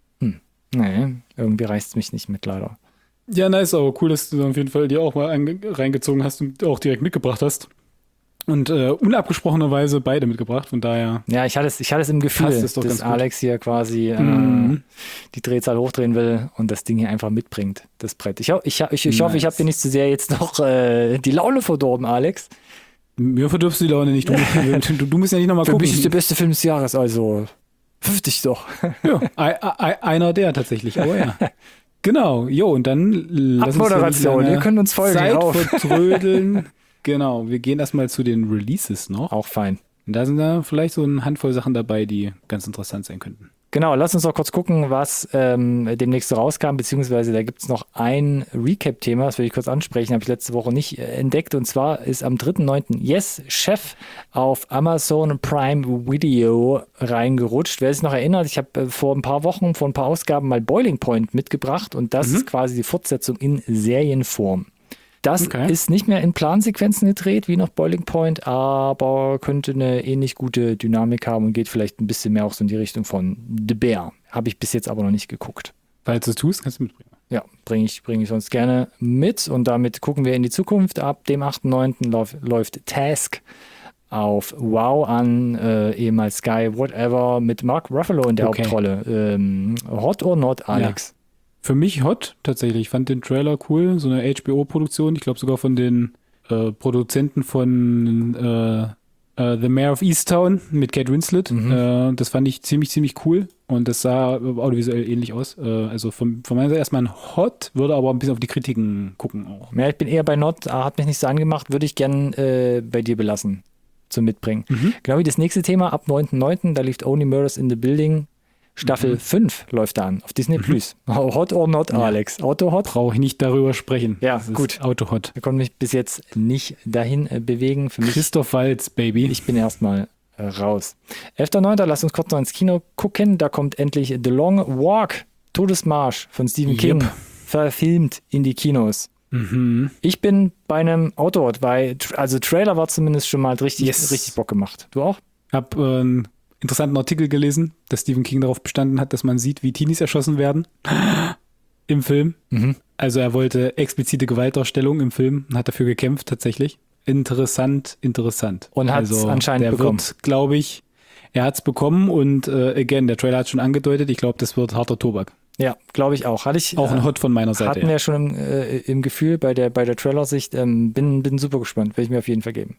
irgendwie reißt es mich nicht mit, leider. Ja, nice, aber cool, dass du auf jeden Fall dir auch mal reingezogen hast und auch direkt mitgebracht hast. Und unabgesprochenerweise beide mitgebracht, von daher. Ja, ich hatte es im Gefühl, dass Alex hier quasi die Drehzahl hochdrehen will und das Ding hier einfach mitbringt, das Brett. Ich hoffe, ich habe dir nicht zu sehr jetzt noch die Laune verdorben, Alex. Mir verdirbst du die Laune nicht. Du musst ja nicht nochmal gucken. Für mich ist der beste Film des Jahres, also 50 doch. Ja, einer der tatsächlich, aber ja. Genau, und dann Abmoderation, ihr könnt uns folgen. Zeit vertrödeln. Genau, wir gehen erstmal zu den Releases noch. Auch fein. Und da sind da vielleicht so eine Handvoll Sachen dabei, die ganz interessant sein könnten. Genau, lass uns doch kurz gucken, was demnächst so rauskam, beziehungsweise da gibt es noch ein Recap-Thema, das will ich kurz ansprechen, habe ich letzte Woche nicht entdeckt, und zwar ist am 3.9. Yes Chef auf Amazon Prime Video reingerutscht. Wer sich noch erinnert, ich habe vor ein paar Ausgaben mal Boiling Point mitgebracht und das ist quasi die Fortsetzung in Serienform. Das ist nicht mehr in Plansequenzen gedreht, wie noch Boiling Point, aber könnte eine ähnlich gute Dynamik haben und geht vielleicht ein bisschen mehr auch so in die Richtung von The Bear. Habe ich bis jetzt aber noch nicht geguckt. Falls du es tust, kannst du mitbringen. Ja, bringe ich sonst gerne mit und damit gucken wir in die Zukunft. Ab dem 8.9. läuft Task auf Wow an, ehemals Sky, whatever, mit Mark Ruffalo in der Hauptrolle. Hot or not, Alex? Ja. Für mich hot, tatsächlich. Ich fand den Trailer cool, so eine HBO-Produktion. Ich glaube sogar von den Produzenten von The Mayor of Easttown mit Kate Winslet. Das fand ich ziemlich cool und das sah audiovisuell ähnlich aus. Also von meiner Seite erstmal ein Hot, würde aber ein bisschen auf die Kritiken gucken auch. Ja, ich bin eher bei Not, hat mich nicht so angemacht, würde ich gern bei dir belassen zum Mitbringen. Genau wie das nächste Thema, ab 9.9., da lief Only Murders in the Building. Staffel 5 läuft da an, auf Disney Plus. Hot or not, Alex? Auto hot? Brauche ich nicht darüber sprechen. Ja, das gut. Ist Auto hot. Ich konnte mich bis jetzt nicht dahin bewegen. Für mich, Christoph Waltz, Baby. ich bin erstmal raus. 11.9., lass uns kurz noch ins Kino gucken. Da kommt endlich The Long Walk, Todesmarsch von Stephen King, verfilmt in die Kinos. Ich bin bei einem Auto-Hot, weil, also Trailer war zumindest schon mal richtig Bock gemacht. Du auch? Hab einen interessanten Artikel gelesen, dass Stephen King darauf bestanden hat, dass man sieht, wie Teenies erschossen werden im Film. Also er wollte explizite Gewaltdarstellung im Film und hat dafür gekämpft tatsächlich. Interessant. Und hat es anscheinend bekommen. Glaube ich, er hat es bekommen und der Trailer hat schon angedeutet, ich glaube, das wird harter Tobak. Ja, glaube ich auch. Auch ein Hot von meiner Seite. Hatten wir schon im Gefühl bei der Trailer-Sicht. Bin super gespannt, werde ich mir auf jeden Fall geben.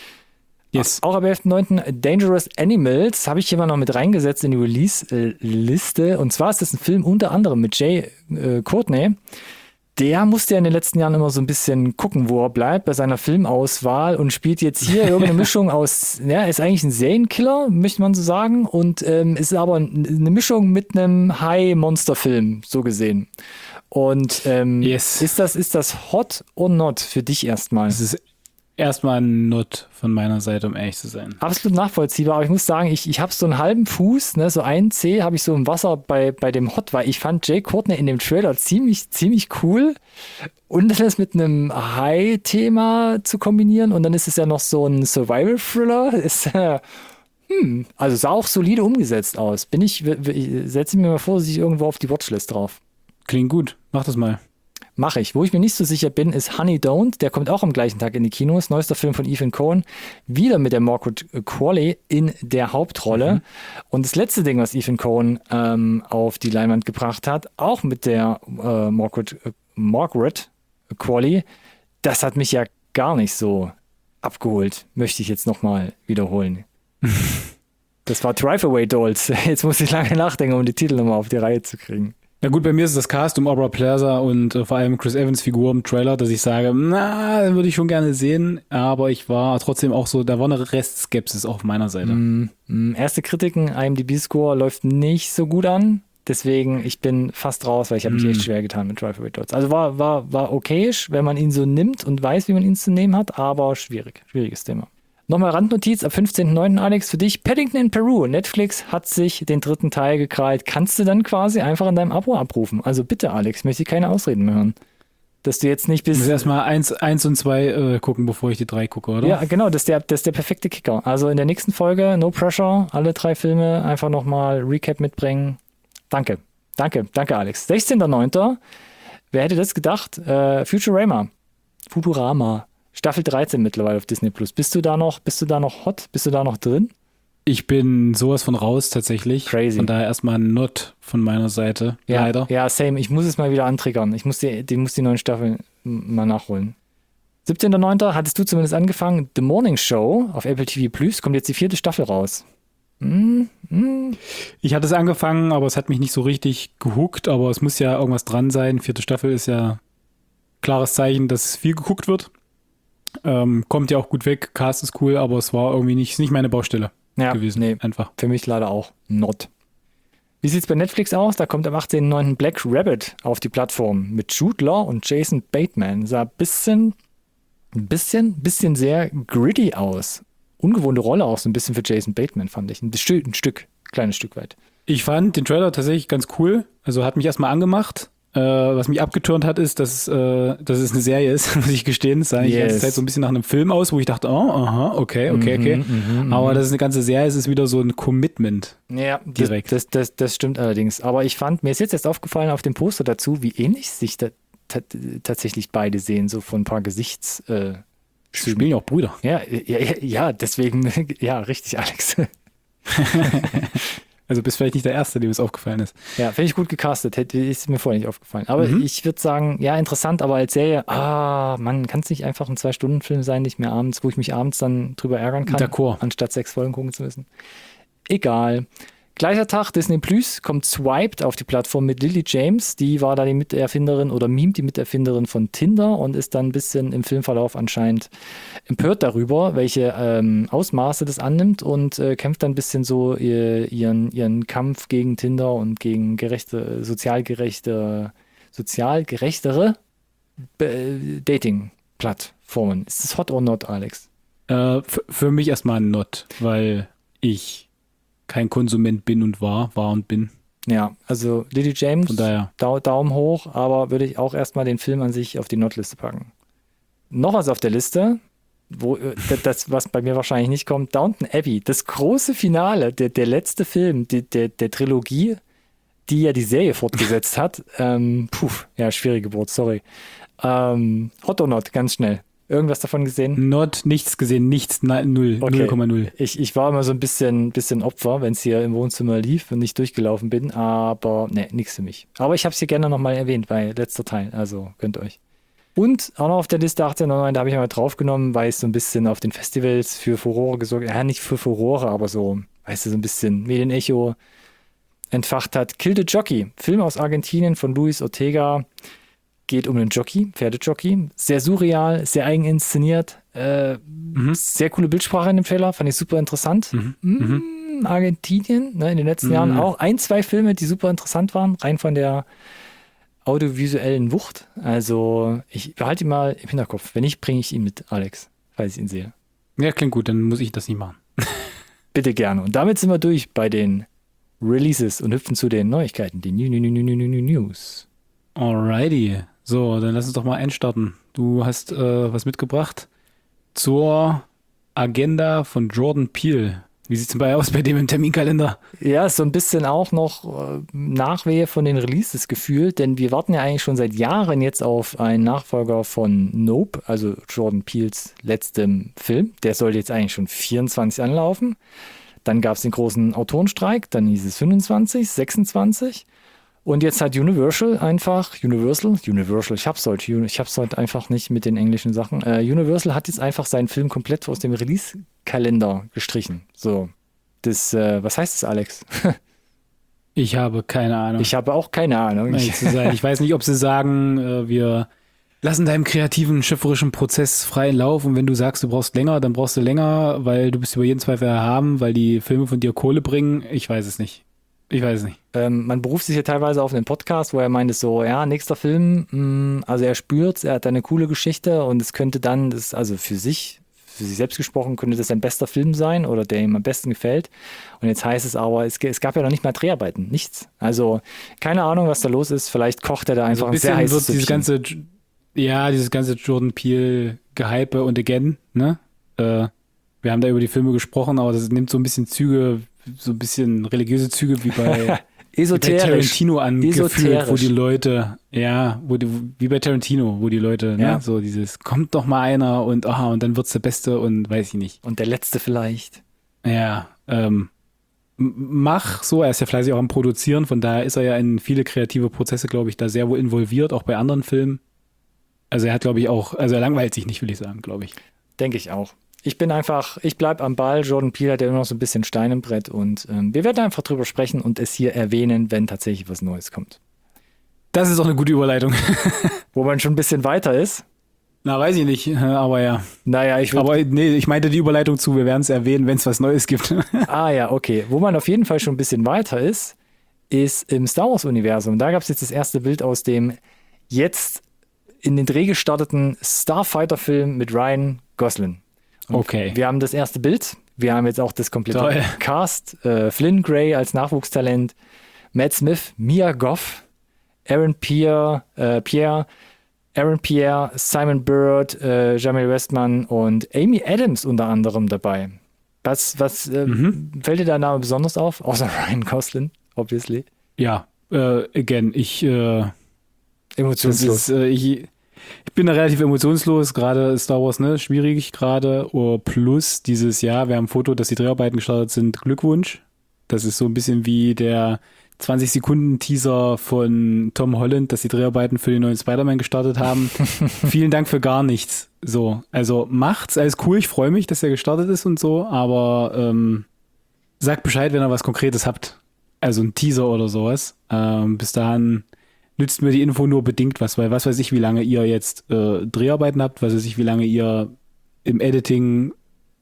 Yes. Auch am 11.9. Dangerous Animals habe ich hier mal noch mit reingesetzt in die Release-Liste. Und zwar ist das ein Film unter anderem mit Jay Courtney. Der musste ja in den letzten Jahren immer so ein bisschen gucken, wo er bleibt bei seiner Filmauswahl und spielt jetzt hier irgendeine Mischung aus, ja, ist eigentlich ein Serienkiller, möchte man so sagen, und ist aber eine Mischung mit einem High-Monster-Film, so gesehen. Und ist das hot or not für dich erstmal? Das ist erstmal ein Not von meiner Seite, um ehrlich zu sein. Absolut nachvollziehbar, aber ich muss sagen, ich habe so einen halben Fuß, ne, so einen Zeh habe ich so im Wasser bei dem Hot, weil ich fand Jay Courtney in dem Trailer ziemlich cool und das mit einem High-Thema zu kombinieren und dann ist es ja noch so ein Survival-Thriller, also sah auch solide umgesetzt aus. Setze mir mal vorsichtig irgendwo auf die Watchlist drauf. Klingt gut, mach das mal. Mache ich. Wo ich mir nicht so sicher bin, ist Honey Don't. Der kommt auch am gleichen Tag in die Kinos. Neuester Film von Ethan Coen. Wieder mit der Margaret Qualley in der Hauptrolle. Und das letzte Ding, was Ethan Coen auf die Leinwand gebracht hat, auch mit der Margaret Qualley, das hat mich ja gar nicht so abgeholt. Möchte ich jetzt nochmal wiederholen. Das war Drive-Away Dolls. Jetzt muss ich lange nachdenken, um die Titel nochmal auf die Reihe zu kriegen. Ja gut, bei mir ist das Cast um Aubrey Plaza und vor allem Chris Evans Figur im Trailer, dass ich sage, den würde ich schon gerne sehen, aber ich war trotzdem auch so, da war eine Restskepsis auf meiner Seite. Erste Kritiken, IMDb-Score läuft nicht so gut an, deswegen ich bin fast raus, weil ich habe mich echt schwer getan mit Drive-Away Dolls. Also war okayisch, wenn man ihn so nimmt und weiß, wie man ihn zu nehmen hat, aber schwieriges Thema. Nochmal Randnotiz, ab 15.09. Alex, für dich, Paddington in Peru. Netflix hat sich den 3. Teil gekrallt. Kannst du dann quasi einfach in deinem Abo abrufen? Also bitte, Alex, möchte ich keine Ausreden mehr hören. Dass du jetzt nicht bis... Ich muss erstmal 1 und 2 gucken, bevor ich die 3 gucke, oder? Ja, genau, das ist der perfekte Kicker. Also in der nächsten Folge, no pressure, alle 3 Filme einfach nochmal Recap mitbringen. Danke, Alex. 16.09. Wer hätte das gedacht? Futurama. Staffel 13 mittlerweile auf Disney Plus. Bist du da noch hot? Bist du da noch drin? Ich bin sowas von raus tatsächlich. Crazy. Von daher erstmal ein Not von meiner Seite. Ja, leider. Ja, same. Ich muss es mal wieder antriggern. Ich muss die neuen Staffeln mal nachholen. 17.09. hattest du zumindest angefangen. The Morning Show auf Apple TV Plus. Kommt jetzt die 4. Staffel raus. Ich hatte es angefangen, aber es hat mich nicht so richtig gehuckt. Aber es muss ja irgendwas dran sein. 4. Staffel ist ja klares Zeichen, dass viel geguckt wird. Kommt ja auch gut weg, Cast ist cool, aber es war irgendwie nicht meine Baustelle gewesen. Nee, einfach. Für mich leider auch not. Wie sieht's bei Netflix aus? Da kommt am 18.09. Black Rabbit auf die Plattform mit Jude Law und Jason Bateman. Sah ein bisschen sehr gritty aus. Ungewohnte Rolle auch so ein bisschen für Jason Bateman, fand ich. Ein kleines Stück weit. Ich fand den Trailer tatsächlich ganz cool. Also hat mich erstmal angemacht. Was mich abgeturnt hat, ist, dass es eine Serie ist, muss ich gestehen. Es sah die ganze Zeit so ein bisschen nach einem Film aus, wo ich dachte, okay. Aber dass es eine ganze Serie ist, ist wieder so ein Commitment. Ja, direkt. Das stimmt allerdings. Aber ich fand, mir ist jetzt erst aufgefallen auf dem Poster dazu, wie ähnlich sich tatsächlich beide sehen, so von ein paar Gesichts... Spielen ja auch Brüder. Ja, deswegen, ja, richtig, Alex. Also bist vielleicht nicht der Erste, dem es aufgefallen ist. Ja, finde ich gut gecastet. Ist mir vorher nicht aufgefallen. Aber ich würde sagen, ja, interessant, aber als Serie, man kann es nicht einfach ein 2-Stunden-Film sein, nicht mehr abends, wo ich mich abends dann drüber ärgern kann, D'accord. anstatt 6 Folgen gucken zu müssen. Egal. Gleicher Tag, Disney Plus kommt Swiped auf die Plattform mit Lily James. Die war da die Miterfinderin oder mimt die Miterfinderin von Tinder und ist dann ein bisschen im Filmverlauf anscheinend empört darüber, welche Ausmaße das annimmt und kämpft dann ein bisschen so ihren Kampf gegen Tinder und gegen sozial gerechtere Dating-Plattformen. Ist das hot or not, Alex? Für mich erstmal ein Not, weil ich kein Konsument bin und war und bin. Ja, also Lily James, Von daher. Daumen hoch, aber würde ich auch erstmal den Film an sich auf die Not-Liste packen. Noch was auf der Liste, das, was bei mir wahrscheinlich nicht kommt, Downton Abbey, das große Finale, der letzte Film der Trilogie, die ja die Serie fortgesetzt hat. Schwierige Geburt, sorry. Hot or not, ganz schnell. Irgendwas davon gesehen? Nichts gesehen, nichts, 0,0. Okay. 0,0. Ich war immer so ein bisschen Opfer, wenn es hier im Wohnzimmer lief und nicht durchgelaufen bin, aber nichts für mich. Aber ich habe es hier gerne nochmal erwähnt bei letzter Teil, also gönnt euch. Und auch noch auf der Liste 1809, da habe ich mal draufgenommen, weil es so ein bisschen auf den Festivals für Furore gesorgt hat. Ja, nicht für Furore, aber so, weißt du, so ein bisschen Medienecho entfacht hat. Kill the Jockey, Film aus Argentinien von Luis Ortega. Geht um einen Jockey, Pferdejockey. Sehr surreal, sehr eigen inszeniert. Sehr coole Bildsprache in dem Trailer, fand ich super interessant. Argentinien, ne, in den letzten Jahren auch 1-2 Filme, die super interessant waren, rein von der audiovisuellen Wucht. Also ich behalte ihn mal im Hinterkopf. Wenn nicht, bringe ich ihn mit, Alex, falls ich ihn sehe. Ja, klingt gut, dann muss ich das nicht machen. Bitte gerne. Und damit sind wir durch bei den Releases und hüpfen zu den Neuigkeiten, die News. Alrighty. So, dann lass uns doch mal einstarten. Du hast was mitgebracht zur Agenda von Jordan Peele. Wie sieht es denn aus bei dem im Terminkalender? Ja, so ein bisschen auch noch Nachwehe von den Releases gefühlt, denn wir warten ja eigentlich schon seit Jahren jetzt auf einen Nachfolger von Nope, also Jordan Peeles letztem Film. Der sollte jetzt eigentlich schon 24 anlaufen. Dann gab es den großen Autorenstreik, dann hieß es 25, 26. Und jetzt hat Universal, ich hab's heute einfach nicht mit den englischen Sachen. Universal hat jetzt einfach seinen Film komplett aus dem Release-Kalender gestrichen. So, was heißt das, Alex? Ich habe keine Ahnung. Ich habe auch keine Ahnung. Ich weiß nicht, ob sie sagen, wir lassen deinem kreativen, schöpferischen Prozess freien Lauf und wenn du sagst, du brauchst länger, dann brauchst du länger, weil du bist über jeden Zweifel erhaben, weil die Filme von dir Kohle bringen. Ich weiß es nicht. Man beruft sich ja teilweise auf einen Podcast, wo er meint, so, ja, nächster Film, also er spürt's, er hat eine coole Geschichte und es könnte dann, also für sich selbst gesprochen, könnte das sein bester Film sein oder der ihm am besten gefällt. Und jetzt heißt es aber, es gab ja noch nicht mal Dreharbeiten, nichts. Also keine Ahnung, was da los ist. Vielleicht kocht er da einfach ein sehr heißes Süppchen. Dieses ganze Jordan Peele Gehype und again, ne? Wir haben da über die Filme gesprochen, aber das nimmt so ein bisschen religiöse Züge wie bei Tarantino angefühlt, wo die Leute, wie bei Tarantino, wo die Leute, ne, so dieses, kommt doch mal einer und dann wird's der Beste und weiß ich nicht. Und der Letzte vielleicht. Ja, mach so, er ist ja fleißig auch am Produzieren, von daher ist er ja in viele kreative Prozesse, glaube ich, da sehr wohl involviert, auch bei anderen Filmen. Also er hat, glaube ich, er langweilt sich nicht, will ich sagen, glaube ich. Denke ich auch. Ich bleib am Ball. Jordan Peele hat ja immer noch so ein bisschen Stein im Brett und wir werden einfach drüber sprechen und es hier erwähnen, wenn tatsächlich was Neues kommt. Das ist auch eine gute Überleitung. Wo man schon ein bisschen weiter ist. Na, weiß ich nicht, aber ja. Naja, ich meinte die Überleitung zu, wir werden es erwähnen, wenn es was Neues gibt. Ja, okay. Wo man auf jeden Fall schon ein bisschen weiter ist im Star Wars-Universum. Da gab es jetzt das erste Bild aus dem jetzt in den Dreh gestarteten Starfighter-Film mit Ryan Gosling. Und okay. Wir haben das erste Bild. Wir haben jetzt auch das komplette Cast. Flynn Gray als Nachwuchstalent, Matt Smith, Mia Goth, Aaron Pierre, Simon Bird, Jamie Westman und Amy Adams unter anderem dabei. Was fällt dir der Name besonders auf? Außer Ryan Gosling, obviously. Ja, emotionslos. Ich bin da relativ emotionslos, gerade Star Wars, ne, schwierig gerade. Plus dieses Jahr, wir haben ein Foto, dass die Dreharbeiten gestartet sind. Glückwunsch. Das ist so ein bisschen wie der 20-Sekunden-Teaser von Tom Holland, dass die Dreharbeiten für den neuen Spider-Man gestartet haben. Vielen Dank für gar nichts. So, also macht's, alles cool, ich freue mich, dass er gestartet ist und so, aber sagt Bescheid, wenn ihr was Konkretes habt. Also ein Teaser oder sowas. Bis dahin nützt mir die Info nur bedingt was, weil was weiß ich, wie lange ihr jetzt Dreharbeiten habt, was weiß ich, wie lange ihr im Editing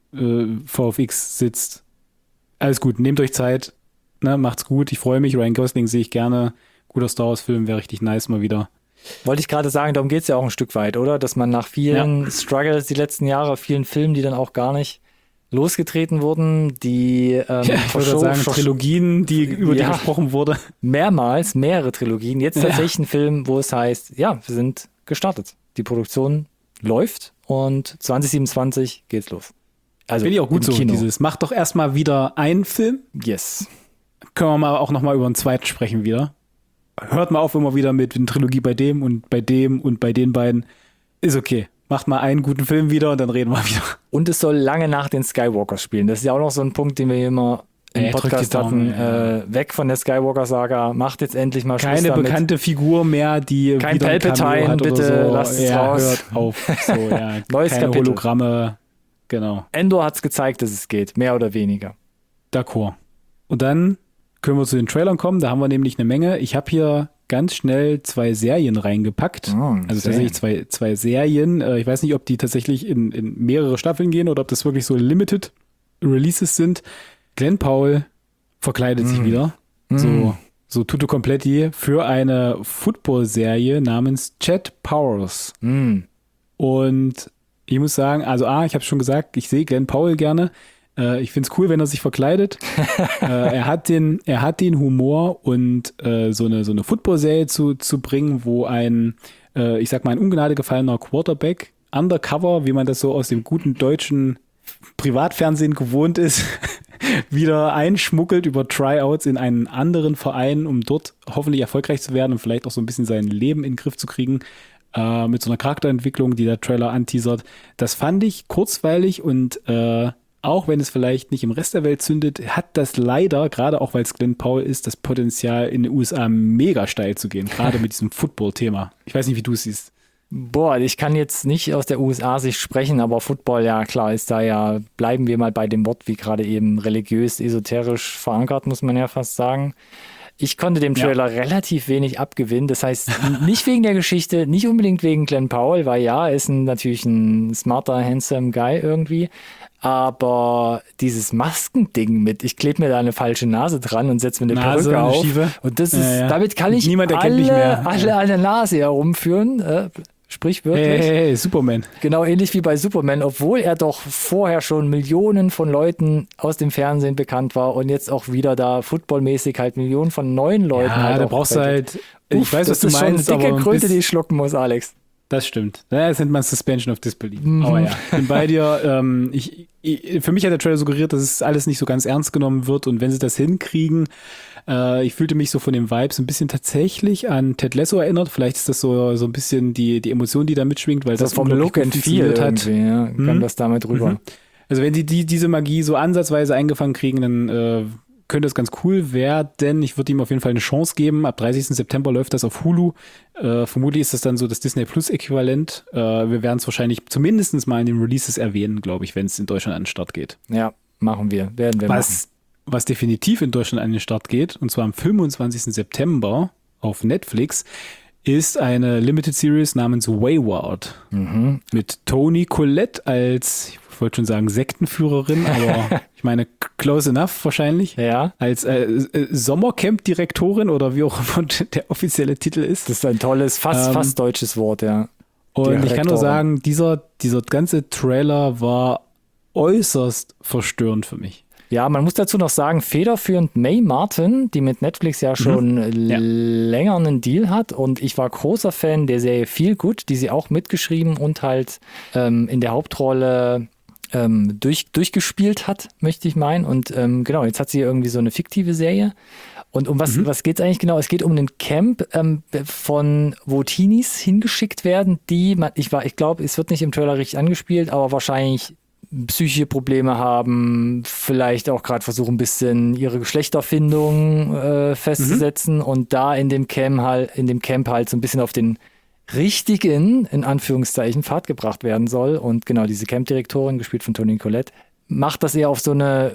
VFX sitzt. Alles gut, nehmt euch Zeit, ne, macht's gut, ich freue mich, Ryan Gosling sehe ich gerne, guter Star Wars Film, wäre richtig nice mal wieder. Wollte ich gerade sagen, darum geht es ja auch ein Stück weit, oder? Dass man nach vielen Struggles die letzten Jahre, vielen Filmen, die dann auch gar nicht losgetreten wurden, die Ich würde sagen, Trilogien, über die gesprochen wurde. Mehrere Trilogien, jetzt tatsächlich ein Film, wo es heißt, ja, wir sind gestartet. Die Produktion läuft und 2027 geht's los. Also finde ich auch gut so, Kino. dieses, macht doch erstmal wieder einen Film. Yes. Können wir mal auch nochmal über einen zweiten sprechen wieder. Hört mal auf immer wieder mit einer Trilogie bei dem und bei dem und bei den beiden. Ist okay. Macht mal einen guten Film wieder und dann reden wir wieder. Und es soll lange nach den Skywalkers spielen. Das ist ja auch noch so ein Punkt, den wir hier immer im Podcast hatten. Weg von der Skywalker-Saga. Macht jetzt endlich mal Schluss damit. Keine bekannte Figur mehr, die kein Palpatine, hat bitte so. Lasst es raus. Hört auf. So, ja. Neues keine Kapitel. Hologramme. Genau. Endor hat es gezeigt, dass es geht. Mehr oder weniger. D'accord. Und dann können wir zu den Trailern kommen. Da haben wir nämlich eine Menge. Ich habe hier ganz schnell 2 Serien reingepackt. Also tatsächlich zwei Serien. Ich weiß nicht, ob die tatsächlich in mehrere Staffeln gehen oder ob das wirklich so Limited Releases sind. Glenn Powell verkleidet sich wieder. So tutto completi für eine Football-Serie namens Chet Powers. Und ich muss sagen, also ich habe schon gesagt, ich sehe Glenn Powell gerne. Ich finde es cool, wenn er sich verkleidet. Er hat den Humor und so eine Football-Serie zu bringen, wo ein Ungnade gefallener Quarterback undercover, wie man das so aus dem guten deutschen Privatfernsehen gewohnt ist, wieder einschmuggelt über Tryouts in einen anderen Verein, um dort hoffentlich erfolgreich zu werden und vielleicht auch so ein bisschen sein Leben in den Griff zu kriegen. Mit so einer Charakterentwicklung, die der Trailer anteasert. Das fand ich kurzweilig und auch wenn es vielleicht nicht im Rest der Welt zündet, hat das leider, gerade auch weil es Glenn Powell ist, das Potenzial in den USA mega steil zu gehen, gerade mit diesem Football-Thema. Ich weiß nicht, wie du es siehst. Boah, ich kann jetzt nicht aus der USA-Sicht sprechen, aber Football, ja klar, ist da ja, bleiben wir mal bei dem Wort, wie gerade eben religiös, esoterisch verankert, muss man ja fast sagen. Ich konnte dem Trailer relativ wenig abgewinnen. Das heißt, nicht wegen der Geschichte, nicht unbedingt wegen Glenn Powell, weil er ist natürlich ein smarter, handsome Guy irgendwie. Aber dieses Maskending mit, ich klebe mir da eine falsche Nase dran und setze mir eine Perücke auf. Schiefe. Und das ist, damit kann ich niemand erkennt mich mehr. alle an der Nase herumführen. Sprichwörtlich. Hey, Superman. Genau, ähnlich wie bei Superman, obwohl er doch vorher schon Millionen von Leuten aus dem Fernsehen bekannt war und jetzt auch wieder da footballmäßig halt Millionen von neuen Leuten halt. Da brauchst du halt, ich weiß, was du meinst, aber eine dicke Kröte, die ich schlucken muss, Alex. Das stimmt. Das nennt man Suspension of Disbelief. Aber ja, ich bin bei dir. Für mich hat der Trailer suggeriert, dass es alles nicht so ganz ernst genommen wird und wenn sie das hinkriegen, ich fühlte mich so von den Vibes ein bisschen tatsächlich an Ted Lasso erinnert. Vielleicht ist das so ein bisschen die Emotion, die da mitschwingt, weil das vom Look and Feel hat. Ja, kam das damit rüber. Also wenn die diese Magie so ansatzweise eingefangen kriegen, dann könnte das ganz cool werden. Ich würde ihm auf jeden Fall eine Chance geben. Ab 30. September läuft das auf Hulu. Vermutlich ist das dann so das Disney Plus Äquivalent. Wir werden es wahrscheinlich zumindest mal in den Releases erwähnen, glaube ich, wenn es in Deutschland an den Start geht. Ja, werden wir machen. Was definitiv in Deutschland an den Start geht, und zwar am 25. September auf Netflix, ist eine Limited Series namens Wayward. Mit Toni Collette als, ich wollte schon sagen Sektenführerin, aber ich meine close enough wahrscheinlich. Ja. Als Sommercamp-Direktorin oder wie auch immer der offizielle Titel ist. Das ist ein tolles, fast deutsches Wort, ja. Und ich kann nur sagen, dieser ganze Trailer war äußerst verstörend für mich. Ja, man muss dazu noch sagen, federführend Mae Martin, die mit Netflix ja schon länger einen Deal hat und ich war großer Fan der Serie Feel Good, die sie auch mitgeschrieben und halt in der Hauptrolle durchgespielt hat, möchte ich meinen. Und genau, jetzt hat sie irgendwie so eine fiktive Serie. Und um was geht es eigentlich genau? Es geht um ein Camp, wo Teenies hingeschickt werden, ich glaube, es wird nicht im Trailer richtig angespielt, aber wahrscheinlich psychische Probleme haben, vielleicht auch gerade versuchen, ein bisschen ihre Geschlechterfindung festzusetzen und da in dem Camp halt so ein bisschen auf den richtigen, in Anführungszeichen, Pfad gebracht werden soll. Und genau, diese Campdirektorin, gespielt von Toni Collette, macht das eher auf so eine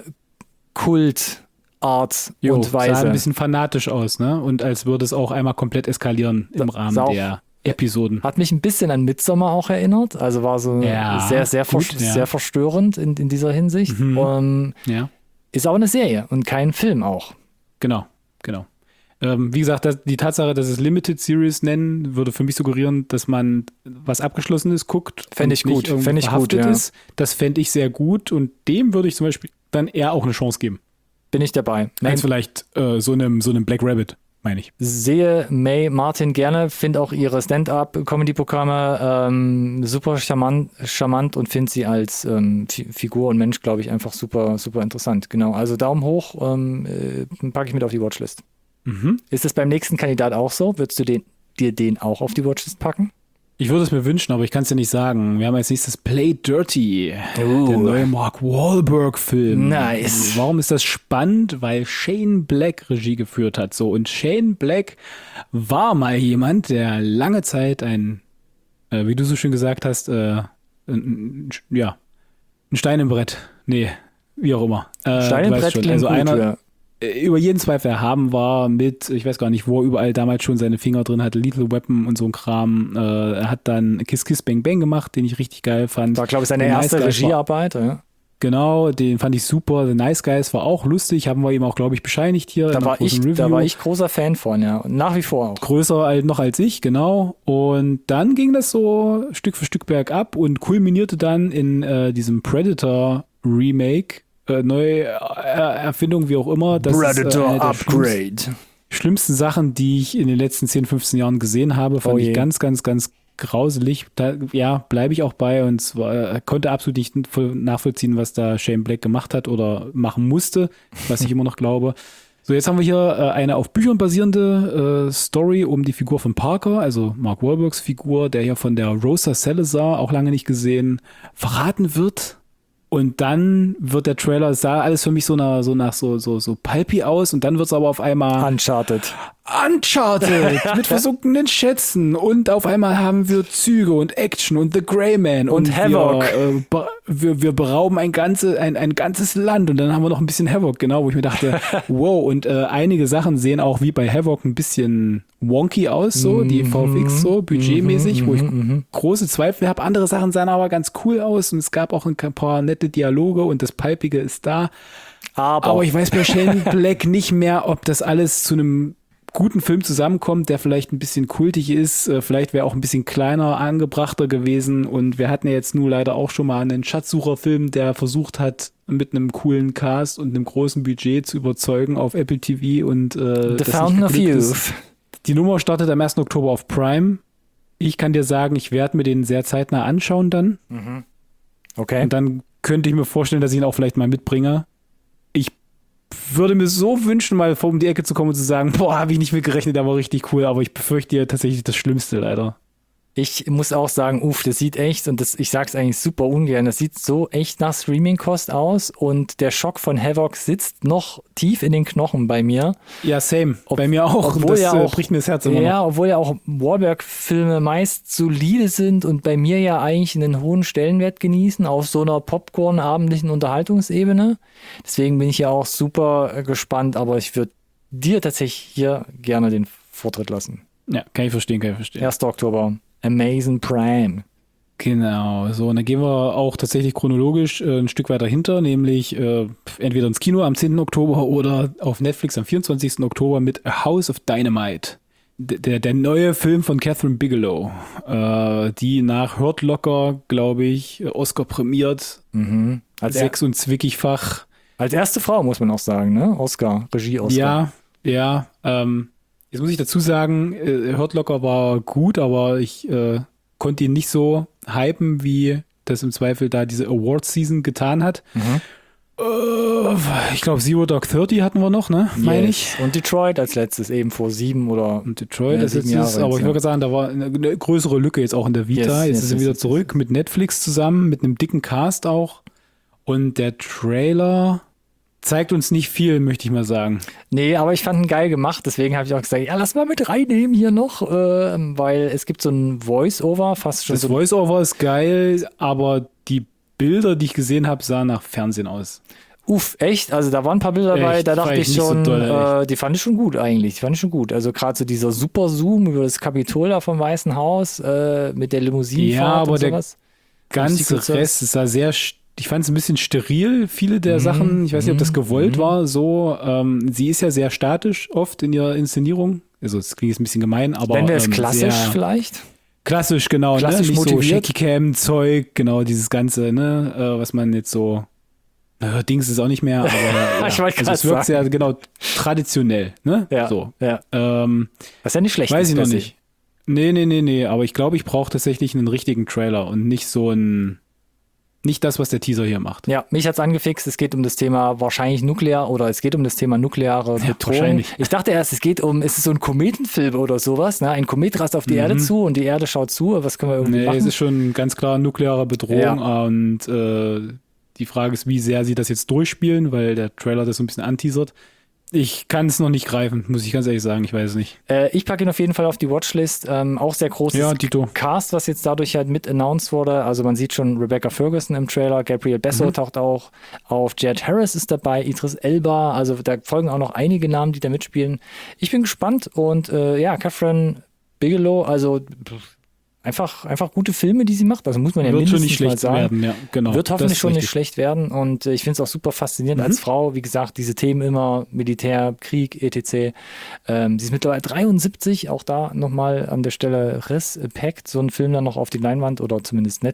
Kultart und Weise. Sah ein bisschen fanatisch aus, ne? Und als würde es auch einmal komplett eskalieren im Rahmen der Episoden. Hat mich ein bisschen an Midsommar auch erinnert. Also war so sehr verstörend in dieser Hinsicht. Ist auch eine Serie und kein Film auch. Genau. Wie gesagt, die Tatsache, dass es Limited Series nennen, würde für mich suggerieren, dass man was Abgeschlossenes guckt. Fände ich gut. Ist. Das fände ich sehr gut und dem würde ich zum Beispiel dann eher auch eine Chance geben. Bin ich dabei. Als vielleicht so einem Black Rabbit, meine ich. Sehe Mae Martin gerne, finde auch ihre Stand-up-Comedy-Programme super charmant und finde sie als Figur und Mensch, glaube ich, einfach super, super interessant. Genau, also Daumen hoch, packe ich mit auf die Watchlist. Ist es beim nächsten Kandidat auch so? Würdest du dir den auch auf die Watchlist packen? Ich würde es mir wünschen, aber ich kann es dir nicht sagen. Wir haben als nächstes Play Dirty, der neue Mark Wahlberg-Film. Nice. Warum ist das spannend? Weil Shane Black Regie geführt hat. So, und Shane Black war mal jemand, der lange Zeit wie du so schön gesagt hast, ein Stein im Brett. Nee, wie auch immer. Stein im Brett klingt also gut, einer, über jeden Zweifel erhaben war mit, ich weiß gar nicht, wo er überall damals schon seine Finger drin hatte, Lethal Weapon und so ein Kram. Er hat dann Kiss Kiss Bang Bang gemacht, den ich richtig geil fand. War, glaube ich, seine erste Regiearbeit. Ja. Genau, den fand ich super. The Nice Guys war auch lustig, haben wir ihm auch, glaube ich, bescheinigt hier. Da war ich großer Fan von, ja. Und nach wie vor auch. Größer noch als ich, genau. Und dann ging das so Stück für Stück bergab und kulminierte dann in diesem Predator Remake. Neue Erfindung, wie auch immer. Das Predator Upgrade. Schlimmsten Sachen, die ich in den letzten 10, 15 Jahren gesehen habe, fand ich ganz, ganz, ganz grauselig. Da, bleibe ich auch bei und zwar, konnte absolut nicht nachvollziehen, was da Shane Black gemacht hat oder machen musste, was ich immer noch glaube. So, jetzt haben wir hier eine auf Büchern basierende Story um die Figur von Parker, also Mark Wahlbergs Figur, der hier von der Rosa Salazar, auch lange nicht gesehen, verraten wird. Und dann wird der Trailer, sah alles für mich so nach so pulpy aus und dann wird es aber auf einmal Uncharted mit versunkenen Schätzen und auf einmal haben wir Züge und Action und The Grey Man und Havoc. Wir berauben ein ganzes Land und dann haben wir noch ein bisschen Havoc, genau, wo ich mir dachte, wow, und einige Sachen sehen auch wie bei Havoc ein bisschen wonky aus, so die VFX so budgetmäßig, wo ich große Zweifel habe. Andere Sachen sahen aber ganz cool aus und es gab auch ein paar nette Dialoge und das Pulpige ist da. Aber ich weiß bei Shane Black nicht mehr, ob das alles zu einem guten Film zusammenkommt, der vielleicht ein bisschen kultig ist, vielleicht wäre auch ein bisschen kleiner angebrachter gewesen und wir hatten ja jetzt nur leider auch schon mal einen Schatzsucherfilm, der versucht hat, mit einem coolen Cast und einem großen Budget zu überzeugen auf Apple TV und The Fountain of Youth. Die Nummer startet am 1. Oktober auf Prime. Ich kann dir sagen, ich werde mir den sehr zeitnah anschauen dann. Okay. Und dann könnte ich mir vorstellen, dass ich ihn auch vielleicht mal mitbringe. Ich würde mir so wünschen, mal vor um die Ecke zu kommen und zu sagen, boah, habe ich nicht mit gerechnet, der war richtig cool, aber ich befürchte ja tatsächlich das Schlimmste leider. Ich muss auch sagen, das sieht echt, und ich sag's eigentlich super ungern, das sieht so echt nach Streaming-Kost aus und der Schock von Havoc sitzt noch tief in den Knochen bei mir. Ja, same. Bei mir auch. Obwohl das bricht mir das Herz immer noch. Ja, obwohl ja auch Wahlberg-Filme meist solide sind und bei mir ja eigentlich einen hohen Stellenwert genießen auf so einer Popcorn-abendlichen Unterhaltungsebene. Deswegen bin ich ja auch super gespannt, aber ich würde dir tatsächlich hier gerne den Vortritt lassen. Ja, kann ich verstehen. 1. Oktober. Amazon Prime. Genau, so, und dann gehen wir auch tatsächlich chronologisch ein Stück weiter hinter, nämlich entweder ins Kino am 10. Oktober oder auf Netflix am 24. Oktober mit A House of Dynamite. Der neue Film von Catherine Bigelow, die nach Hurt Locker, glaube ich, Oscar prämiert, als Sex- und Zwickigfach. Als erste Frau, muss man auch sagen, ne? Regie-Oscar. Ja, jetzt muss ich dazu sagen, Hurt Locker war gut, aber ich konnte ihn nicht so hypen, wie das im Zweifel da diese Awards-Season getan hat. Ich glaube, Zero Dark 30 hatten wir noch, ne? Meine ich. Und Detroit als letztes, eben vor 7 oder. Und Detroit als letztes, aber ich würde sagen, da war eine größere Lücke jetzt auch in der Vita. Jetzt ist er wieder zurück mit Netflix zusammen, mit einem dicken Cast auch. Und der Trailer zeigt uns nicht viel, möchte ich mal sagen. Nee, aber ich fand ihn geil gemacht, deswegen habe ich auch gesagt, ja, lass mal mit reinnehmen hier noch, weil es gibt so ein Voice-Over, fast schon Das so. Voice-Over ist geil, aber die Bilder, die ich gesehen habe, sahen nach Fernsehen aus. Uff, echt? Also da waren ein paar Bilder dabei, Echt? da dachte Fand ich ich nicht so schon, doll, die fand ich schon gut eigentlich, die fand ich schon gut. Also gerade so dieser Super-Zoom über das Kapitol da vom Weißen Haus mit der Limousinenfahrt Ja, aber und sowas. Ganze Rest, es sah sehr, ich fand es ein bisschen steril, viele der Sachen. Ich weiß nicht, ob das gewollt war. So, sie ist ja sehr statisch oft in ihrer Inszenierung. Also, es klingt jetzt ein bisschen gemein, aber. Nennen wir es klassisch sehr vielleicht? klassisch, genau. Klassisch Nicht motiviert. so Shaky-Cam-Zeug, genau, dieses Ganze, ne, was man jetzt so. Dings ist auch nicht mehr, aber. Ja. Ich wollte Also, gerade es wirkt sagen. sehr, genau, traditionell, ne? Ja, So. ja. Was ja nicht schlecht Weiß ist ich per noch se. nicht. Nee, aber ich glaube, ich brauche tatsächlich einen richtigen Trailer und nicht so ein. Nicht das, was der Teaser hier macht. Ja, mich hat's angefixt. Es geht um das Thema wahrscheinlich nuklear oder es geht um das Thema nukleare Bedrohung. wahrscheinlich. Ich dachte erst, es ist so ein Kometenfilm oder sowas. Ne? Ein Komet rast auf die Erde zu und die Erde schaut zu. Was können wir irgendwie Nee, machen? es ist schon ganz klar nukleare Bedrohung Ja. und die Frage ist, wie sehr sie das jetzt durchspielen, weil der Trailer das so ein bisschen anteasert. Ich kann es noch nicht greifen, muss ich ganz ehrlich sagen, ich weiß es nicht. Ich packe ihn auf jeden Fall auf die Watchlist. Auch sehr großes Ja, Dito. Cast, was jetzt dadurch halt mit announced wurde. Also man sieht schon Rebecca Ferguson im Trailer, Gabriel Besso taucht auch auf, Jed Harris ist dabei, Idris Elba. Also da folgen auch noch einige Namen, die da mitspielen. Ich bin gespannt und Catherine Bigelow, also einfach gute Filme, die sie macht. Also muss man ja Wird schon mindestens nicht mal schlecht sagen. werden, ja, genau. Wird Das hoffentlich ist schon nicht richtig. schlecht werden und ich finde es auch super faszinierend als Frau. Wie gesagt, diese Themen immer Militär, Krieg, etc. Sie ist mittlerweile 73, auch da nochmal an der Stelle Respekt, so einen Film dann noch auf die Leinwand oder zumindest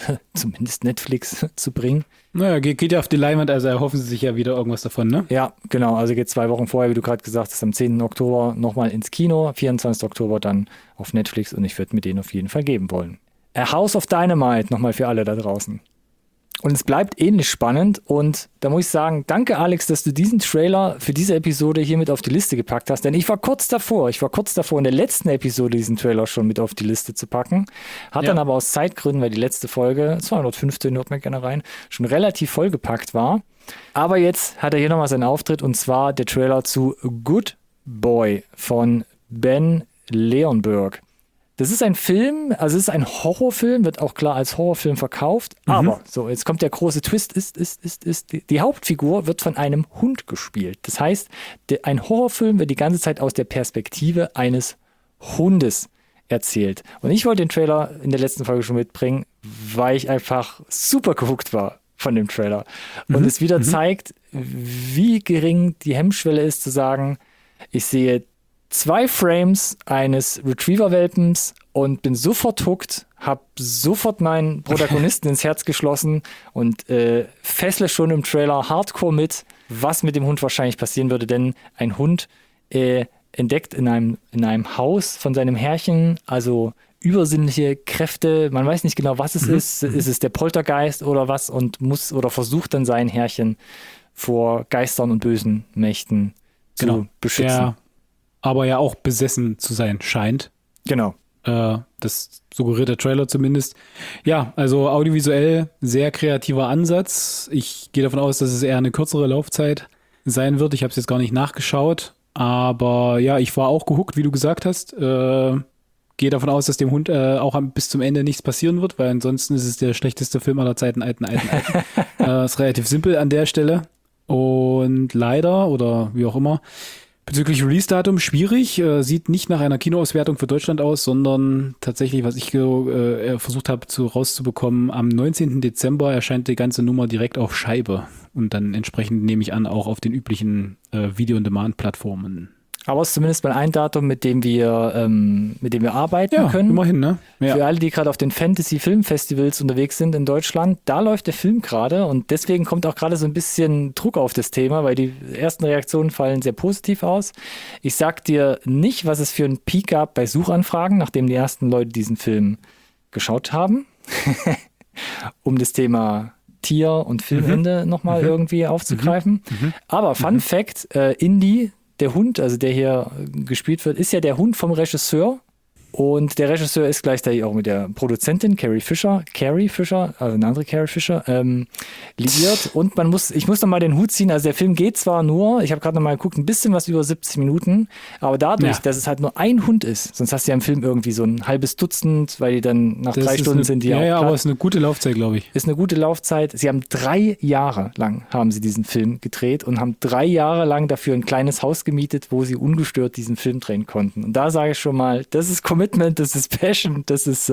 Netflix zu bringen. Naja, geht ja auf die Leinwand, also erhoffen sie sich ja wieder irgendwas davon, ne? Ja, genau, also geht 2 Wochen vorher, wie du gerade gesagt hast, am 10. Oktober nochmal ins Kino, 24. Oktober dann auf Netflix und ich würde mir den auf jeden Fall geben wollen. A House of Dynamite nochmal für alle da draußen. Und es bleibt ähnlich spannend und da muss ich sagen, danke Alex, dass du diesen Trailer für diese Episode hier mit auf die Liste gepackt hast, denn ich war kurz davor in der letzten Episode diesen Trailer schon mit auf die Liste zu packen, hat dann aber aus Zeitgründen, weil die letzte Folge, 215, hört man gerne rein, schon relativ vollgepackt war, aber jetzt hat er hier nochmal seinen Auftritt und zwar der Trailer zu Good Boy von Ben Leonberg. Das ist ein Film, also es ist ein Horrorfilm, wird auch klar als Horrorfilm verkauft, aber, so, jetzt kommt der große Twist, die Hauptfigur wird von einem Hund gespielt. Das heißt, ein Horrorfilm wird die ganze Zeit aus der Perspektive eines Hundes erzählt. Und ich wollte den Trailer in der letzten Folge schon mitbringen, weil ich einfach super gehuckt war von dem Trailer. Und es wieder zeigt, wie gering die Hemmschwelle ist, zu sagen, ich sehe 2 Frames eines Retriever-Welpens und bin sofort hooked, habe sofort meinen Protagonisten ins Herz geschlossen und fessle schon im Trailer hardcore mit, was mit dem Hund wahrscheinlich passieren würde, denn ein Hund entdeckt in einem Haus von seinem Herrchen, also übersinnliche Kräfte, man weiß nicht genau, was es ist es der Poltergeist oder was und muss oder versucht dann sein Herrchen vor Geistern und bösen Mächten zu beschützen. Der aber ja auch besessen zu sein scheint. Genau. Das suggeriert der Trailer zumindest. Ja, also audiovisuell sehr kreativer Ansatz. Ich gehe davon aus, dass es eher eine kürzere Laufzeit sein wird. Ich habe es jetzt gar nicht nachgeschaut. Aber ja, ich war auch gehuckt, wie du gesagt hast. Gehe davon aus, dass dem Hund auch bis zum Ende nichts passieren wird, weil ansonsten ist es der schlechteste Film aller Zeiten, alten. Ist relativ simpel an der Stelle. Und leider, oder wie auch immer, bezüglich Release-Datum schwierig, sieht nicht nach einer Kinoauswertung für Deutschland aus, sondern tatsächlich, was ich versucht habe rauszubekommen, am 19. Dezember erscheint die ganze Nummer direkt auf Scheibe und dann entsprechend nehme ich an, auch auf den üblichen Video-on-Demand-Plattformen. Aber es ist zumindest mal ein Datum, mit dem wir arbeiten können. Immerhin, ne? Ja. Für alle, die gerade auf den Fantasy-Film-Festivals unterwegs sind in Deutschland, da läuft der Film gerade und deswegen kommt auch gerade so ein bisschen Druck auf das Thema, weil die ersten Reaktionen fallen sehr positiv aus. Ich sag dir nicht, was es für einen Peak gab bei Suchanfragen, nachdem die ersten Leute diesen Film geschaut haben, um das Thema Tier- und Filmende nochmal irgendwie aufzugreifen. Aber Fun Fact, Indy, der Hund, also der hier gespielt wird, ist ja der Hund vom Regisseur Und der Regisseur ist gleichzeitig auch mit der Produzentin Carrie Fisher, also eine andere Carrie Fisher, liiert. Und ich muss noch mal den Hut ziehen, also der Film geht zwar nur, ich habe gerade noch mal geguckt, ein bisschen was über 70 Minuten, aber dadurch, dass es halt nur ein Hund ist, sonst hast du ja im Film irgendwie so ein halbes Dutzend, weil die dann nach 3 Stunden sind die auch Ja, platt. aber es ist eine gute Laufzeit, glaube ich. Ist eine gute Laufzeit. Sie haben 3 Jahre lang haben sie diesen Film gedreht und haben 3 Jahre lang dafür ein kleines Haus gemietet, wo sie ungestört diesen Film drehen konnten. Und da sage ich schon mal, das ist Commitment, das ist Passion, das ist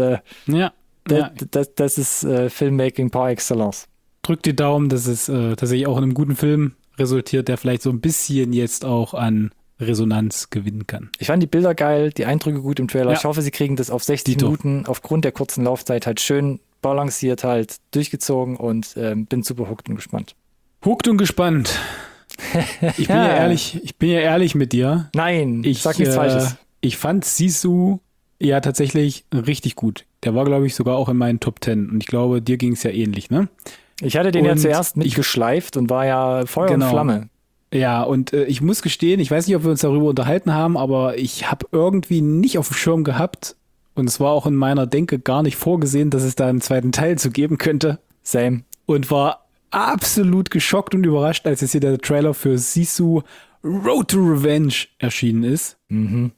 das ist Filmmaking par excellence. Drückt die Daumen, dass es tatsächlich auch in einem guten Film resultiert, der vielleicht so ein bisschen jetzt auch an Resonanz gewinnen kann. Ich fand die Bilder geil, die Eindrücke gut im Trailer. Ja. Ich hoffe, sie kriegen das auf 60 Minuten aufgrund der kurzen Laufzeit halt schön balanciert halt durchgezogen und bin super hooked und gespannt. Hooked und gespannt. Ich bin ja ehrlich mit dir. Nein, sag nichts Falsches. Ich fand Sisu ja tatsächlich richtig gut. Der war, glaube ich, sogar auch in meinen Top 10. Und ich glaube, dir ging es ja ähnlich, ne? Ich hatte den ja zuerst mitgeschleift und war ja Feuer und Flamme. Ja, und ich muss gestehen, ich weiß nicht, ob wir uns darüber unterhalten haben, aber ich habe irgendwie nicht auf dem Schirm gehabt, und es war auch in meiner Denke gar nicht vorgesehen, dass es da einen zweiten Teil zu geben könnte. Same. Und war absolut geschockt und überrascht, als jetzt hier der Trailer für Sisu Road to Revenge erschienen ist. Mhm.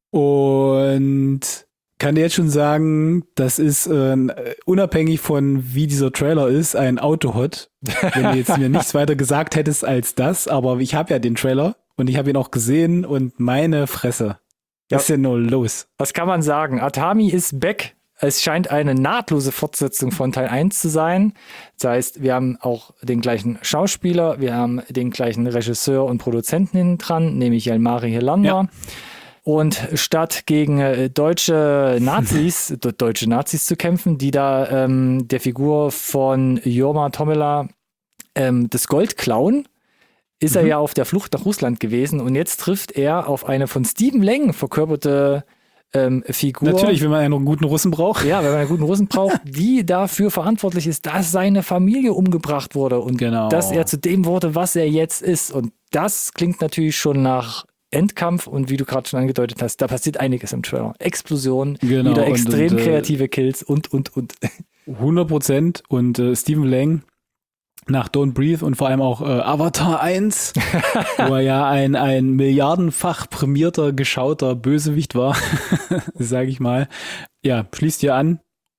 Und kann dir jetzt schon sagen, das ist unabhängig von wie dieser Trailer ist, ein Autohot. Wenn du jetzt mir nichts weiter gesagt hättest als das, aber ich habe ja den Trailer und ich habe ihn auch gesehen und meine Fresse. Was ist denn nur los? Was kann man sagen? Atami ist back. Es scheint eine nahtlose Fortsetzung von Teil 1 zu sein. Das heißt, wir haben auch den gleichen Schauspieler, wir haben den gleichen Regisseur und Produzenten hinten dran, nämlich Jalmari Helander. Ja. Und statt gegen deutsche Nazis zu kämpfen, die da der Figur von Jorma Tommila das Gold klauen, ist er ja auf der Flucht nach Russland gewesen. Und jetzt trifft er auf eine von Stephen Lang verkörperte Figur. Natürlich, wenn man einen guten Russen braucht. Ja, wenn man einen guten Russen braucht, die dafür verantwortlich ist, dass seine Familie umgebracht wurde und dass er zu dem wurde, was er jetzt ist. Und das klingt natürlich schon nach Endkampf und wie du gerade schon angedeutet hast, da passiert einiges im Trailer. Explosion, wieder extrem kreative Kills und. 100% und Stephen Lang nach Don't Breathe und vor allem auch Avatar 1, wo er ja ein milliardenfach prämierter, geschauter Bösewicht war, sage ich mal. Ja, schließt hier an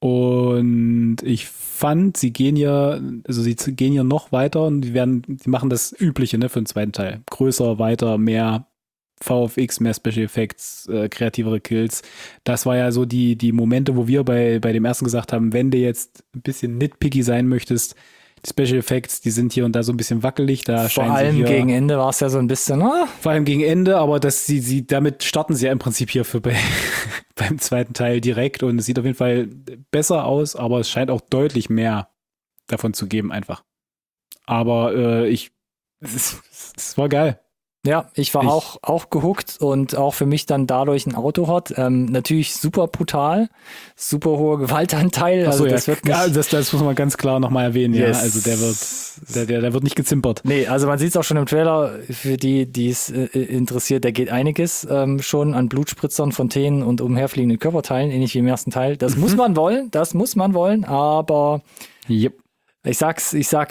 und ich fand, sie gehen ja noch weiter und die machen das Übliche, ne, für den zweiten Teil. Größer, weiter, mehr VFX, mehr Special Effects, kreativere Kills. Das war ja so die Momente, wo wir bei dem ersten gesagt haben, wenn du jetzt ein bisschen nitpicky sein möchtest, die Special Effects, die sind hier und da so ein bisschen wackelig. Vor allem gegen Ende war es ja so ein bisschen, Vor allem gegen Ende, aber damit starten sie ja im Prinzip hier beim zweiten Teil direkt und es sieht auf jeden Fall besser aus, aber es scheint auch deutlich mehr davon zu geben einfach. Aber es war geil. Ja, ich war auch gehuckt und auch für mich dann dadurch ein Autohot. Natürlich super brutal, super hoher Gewaltanteil. Achso, also das muss man ganz klar nochmal erwähnen. Yes. Ja, also der wird nicht gezimpert. Nee, also man sieht es auch schon im Trailer, für die es interessiert, da geht einiges schon an Blutspritzern, Fontänen und umherfliegenden Körperteilen, ähnlich wie im ersten Teil. Das muss man wollen, aber yep. Ich sag's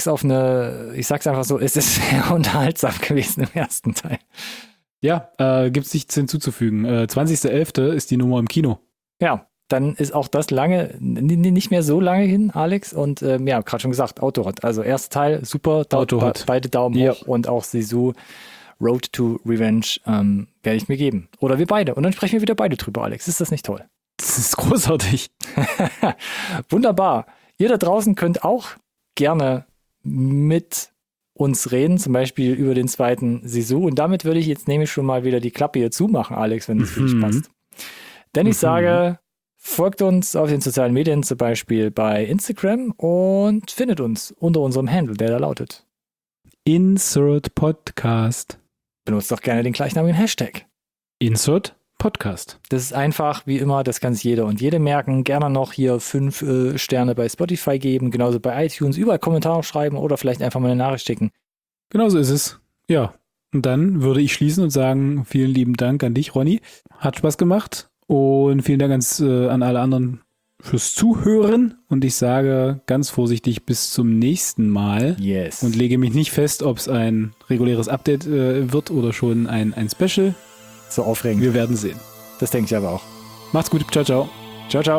einfach so, es ist sehr unterhaltsam gewesen im ersten Teil. Ja, gibt's nichts hinzuzufügen. 20.11. ist die Nummer im Kino. Ja, dann ist auch das nicht mehr so lange hin, Alex. Und ja, gerade schon gesagt, Autohot. Also erster Teil, super, beide Daumen hoch und auch Sisu Road to Revenge werde ich mir geben. Oder wir beide. Und dann sprechen wir wieder beide drüber, Alex. Ist das nicht toll? Das ist großartig. Wunderbar. Ihr da draußen könnt auch gerne mit uns reden, zum Beispiel über den zweiten Sisu. Und damit würde ich jetzt nämlich schon mal wieder die Klappe hier zumachen, Alex, wenn das für dich passt. Denn ich sage, folgt uns auf den sozialen Medien, zum Beispiel bei Instagram und findet uns unter unserem Handle, der da lautet Insert Podcast. Benutzt doch gerne den gleichnamigen Hashtag. Insert Podcast. Das ist einfach, wie immer, das kann sich jeder und jede merken. Gerne noch hier 5 Sterne bei Spotify geben, genauso bei iTunes, überall Kommentare schreiben oder vielleicht einfach mal eine Nachricht schicken. Genau so ist es. Ja, und dann würde ich schließen und sagen, vielen lieben Dank an dich, Ronny. Hat Spaß gemacht Und vielen Dank an alle anderen fürs Zuhören. Und ich sage ganz vorsichtig bis zum nächsten Mal. Yes. Und lege mich nicht fest, ob es ein reguläres Update wird oder schon ein Special. So aufregend. Wir werden sehen. Das denke ich aber auch. Macht's gut. Ciao, ciao. Ciao, ciao.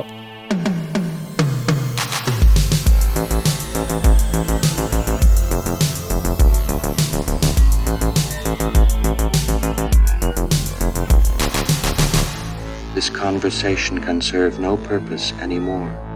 This conversation can serve no purpose anymore.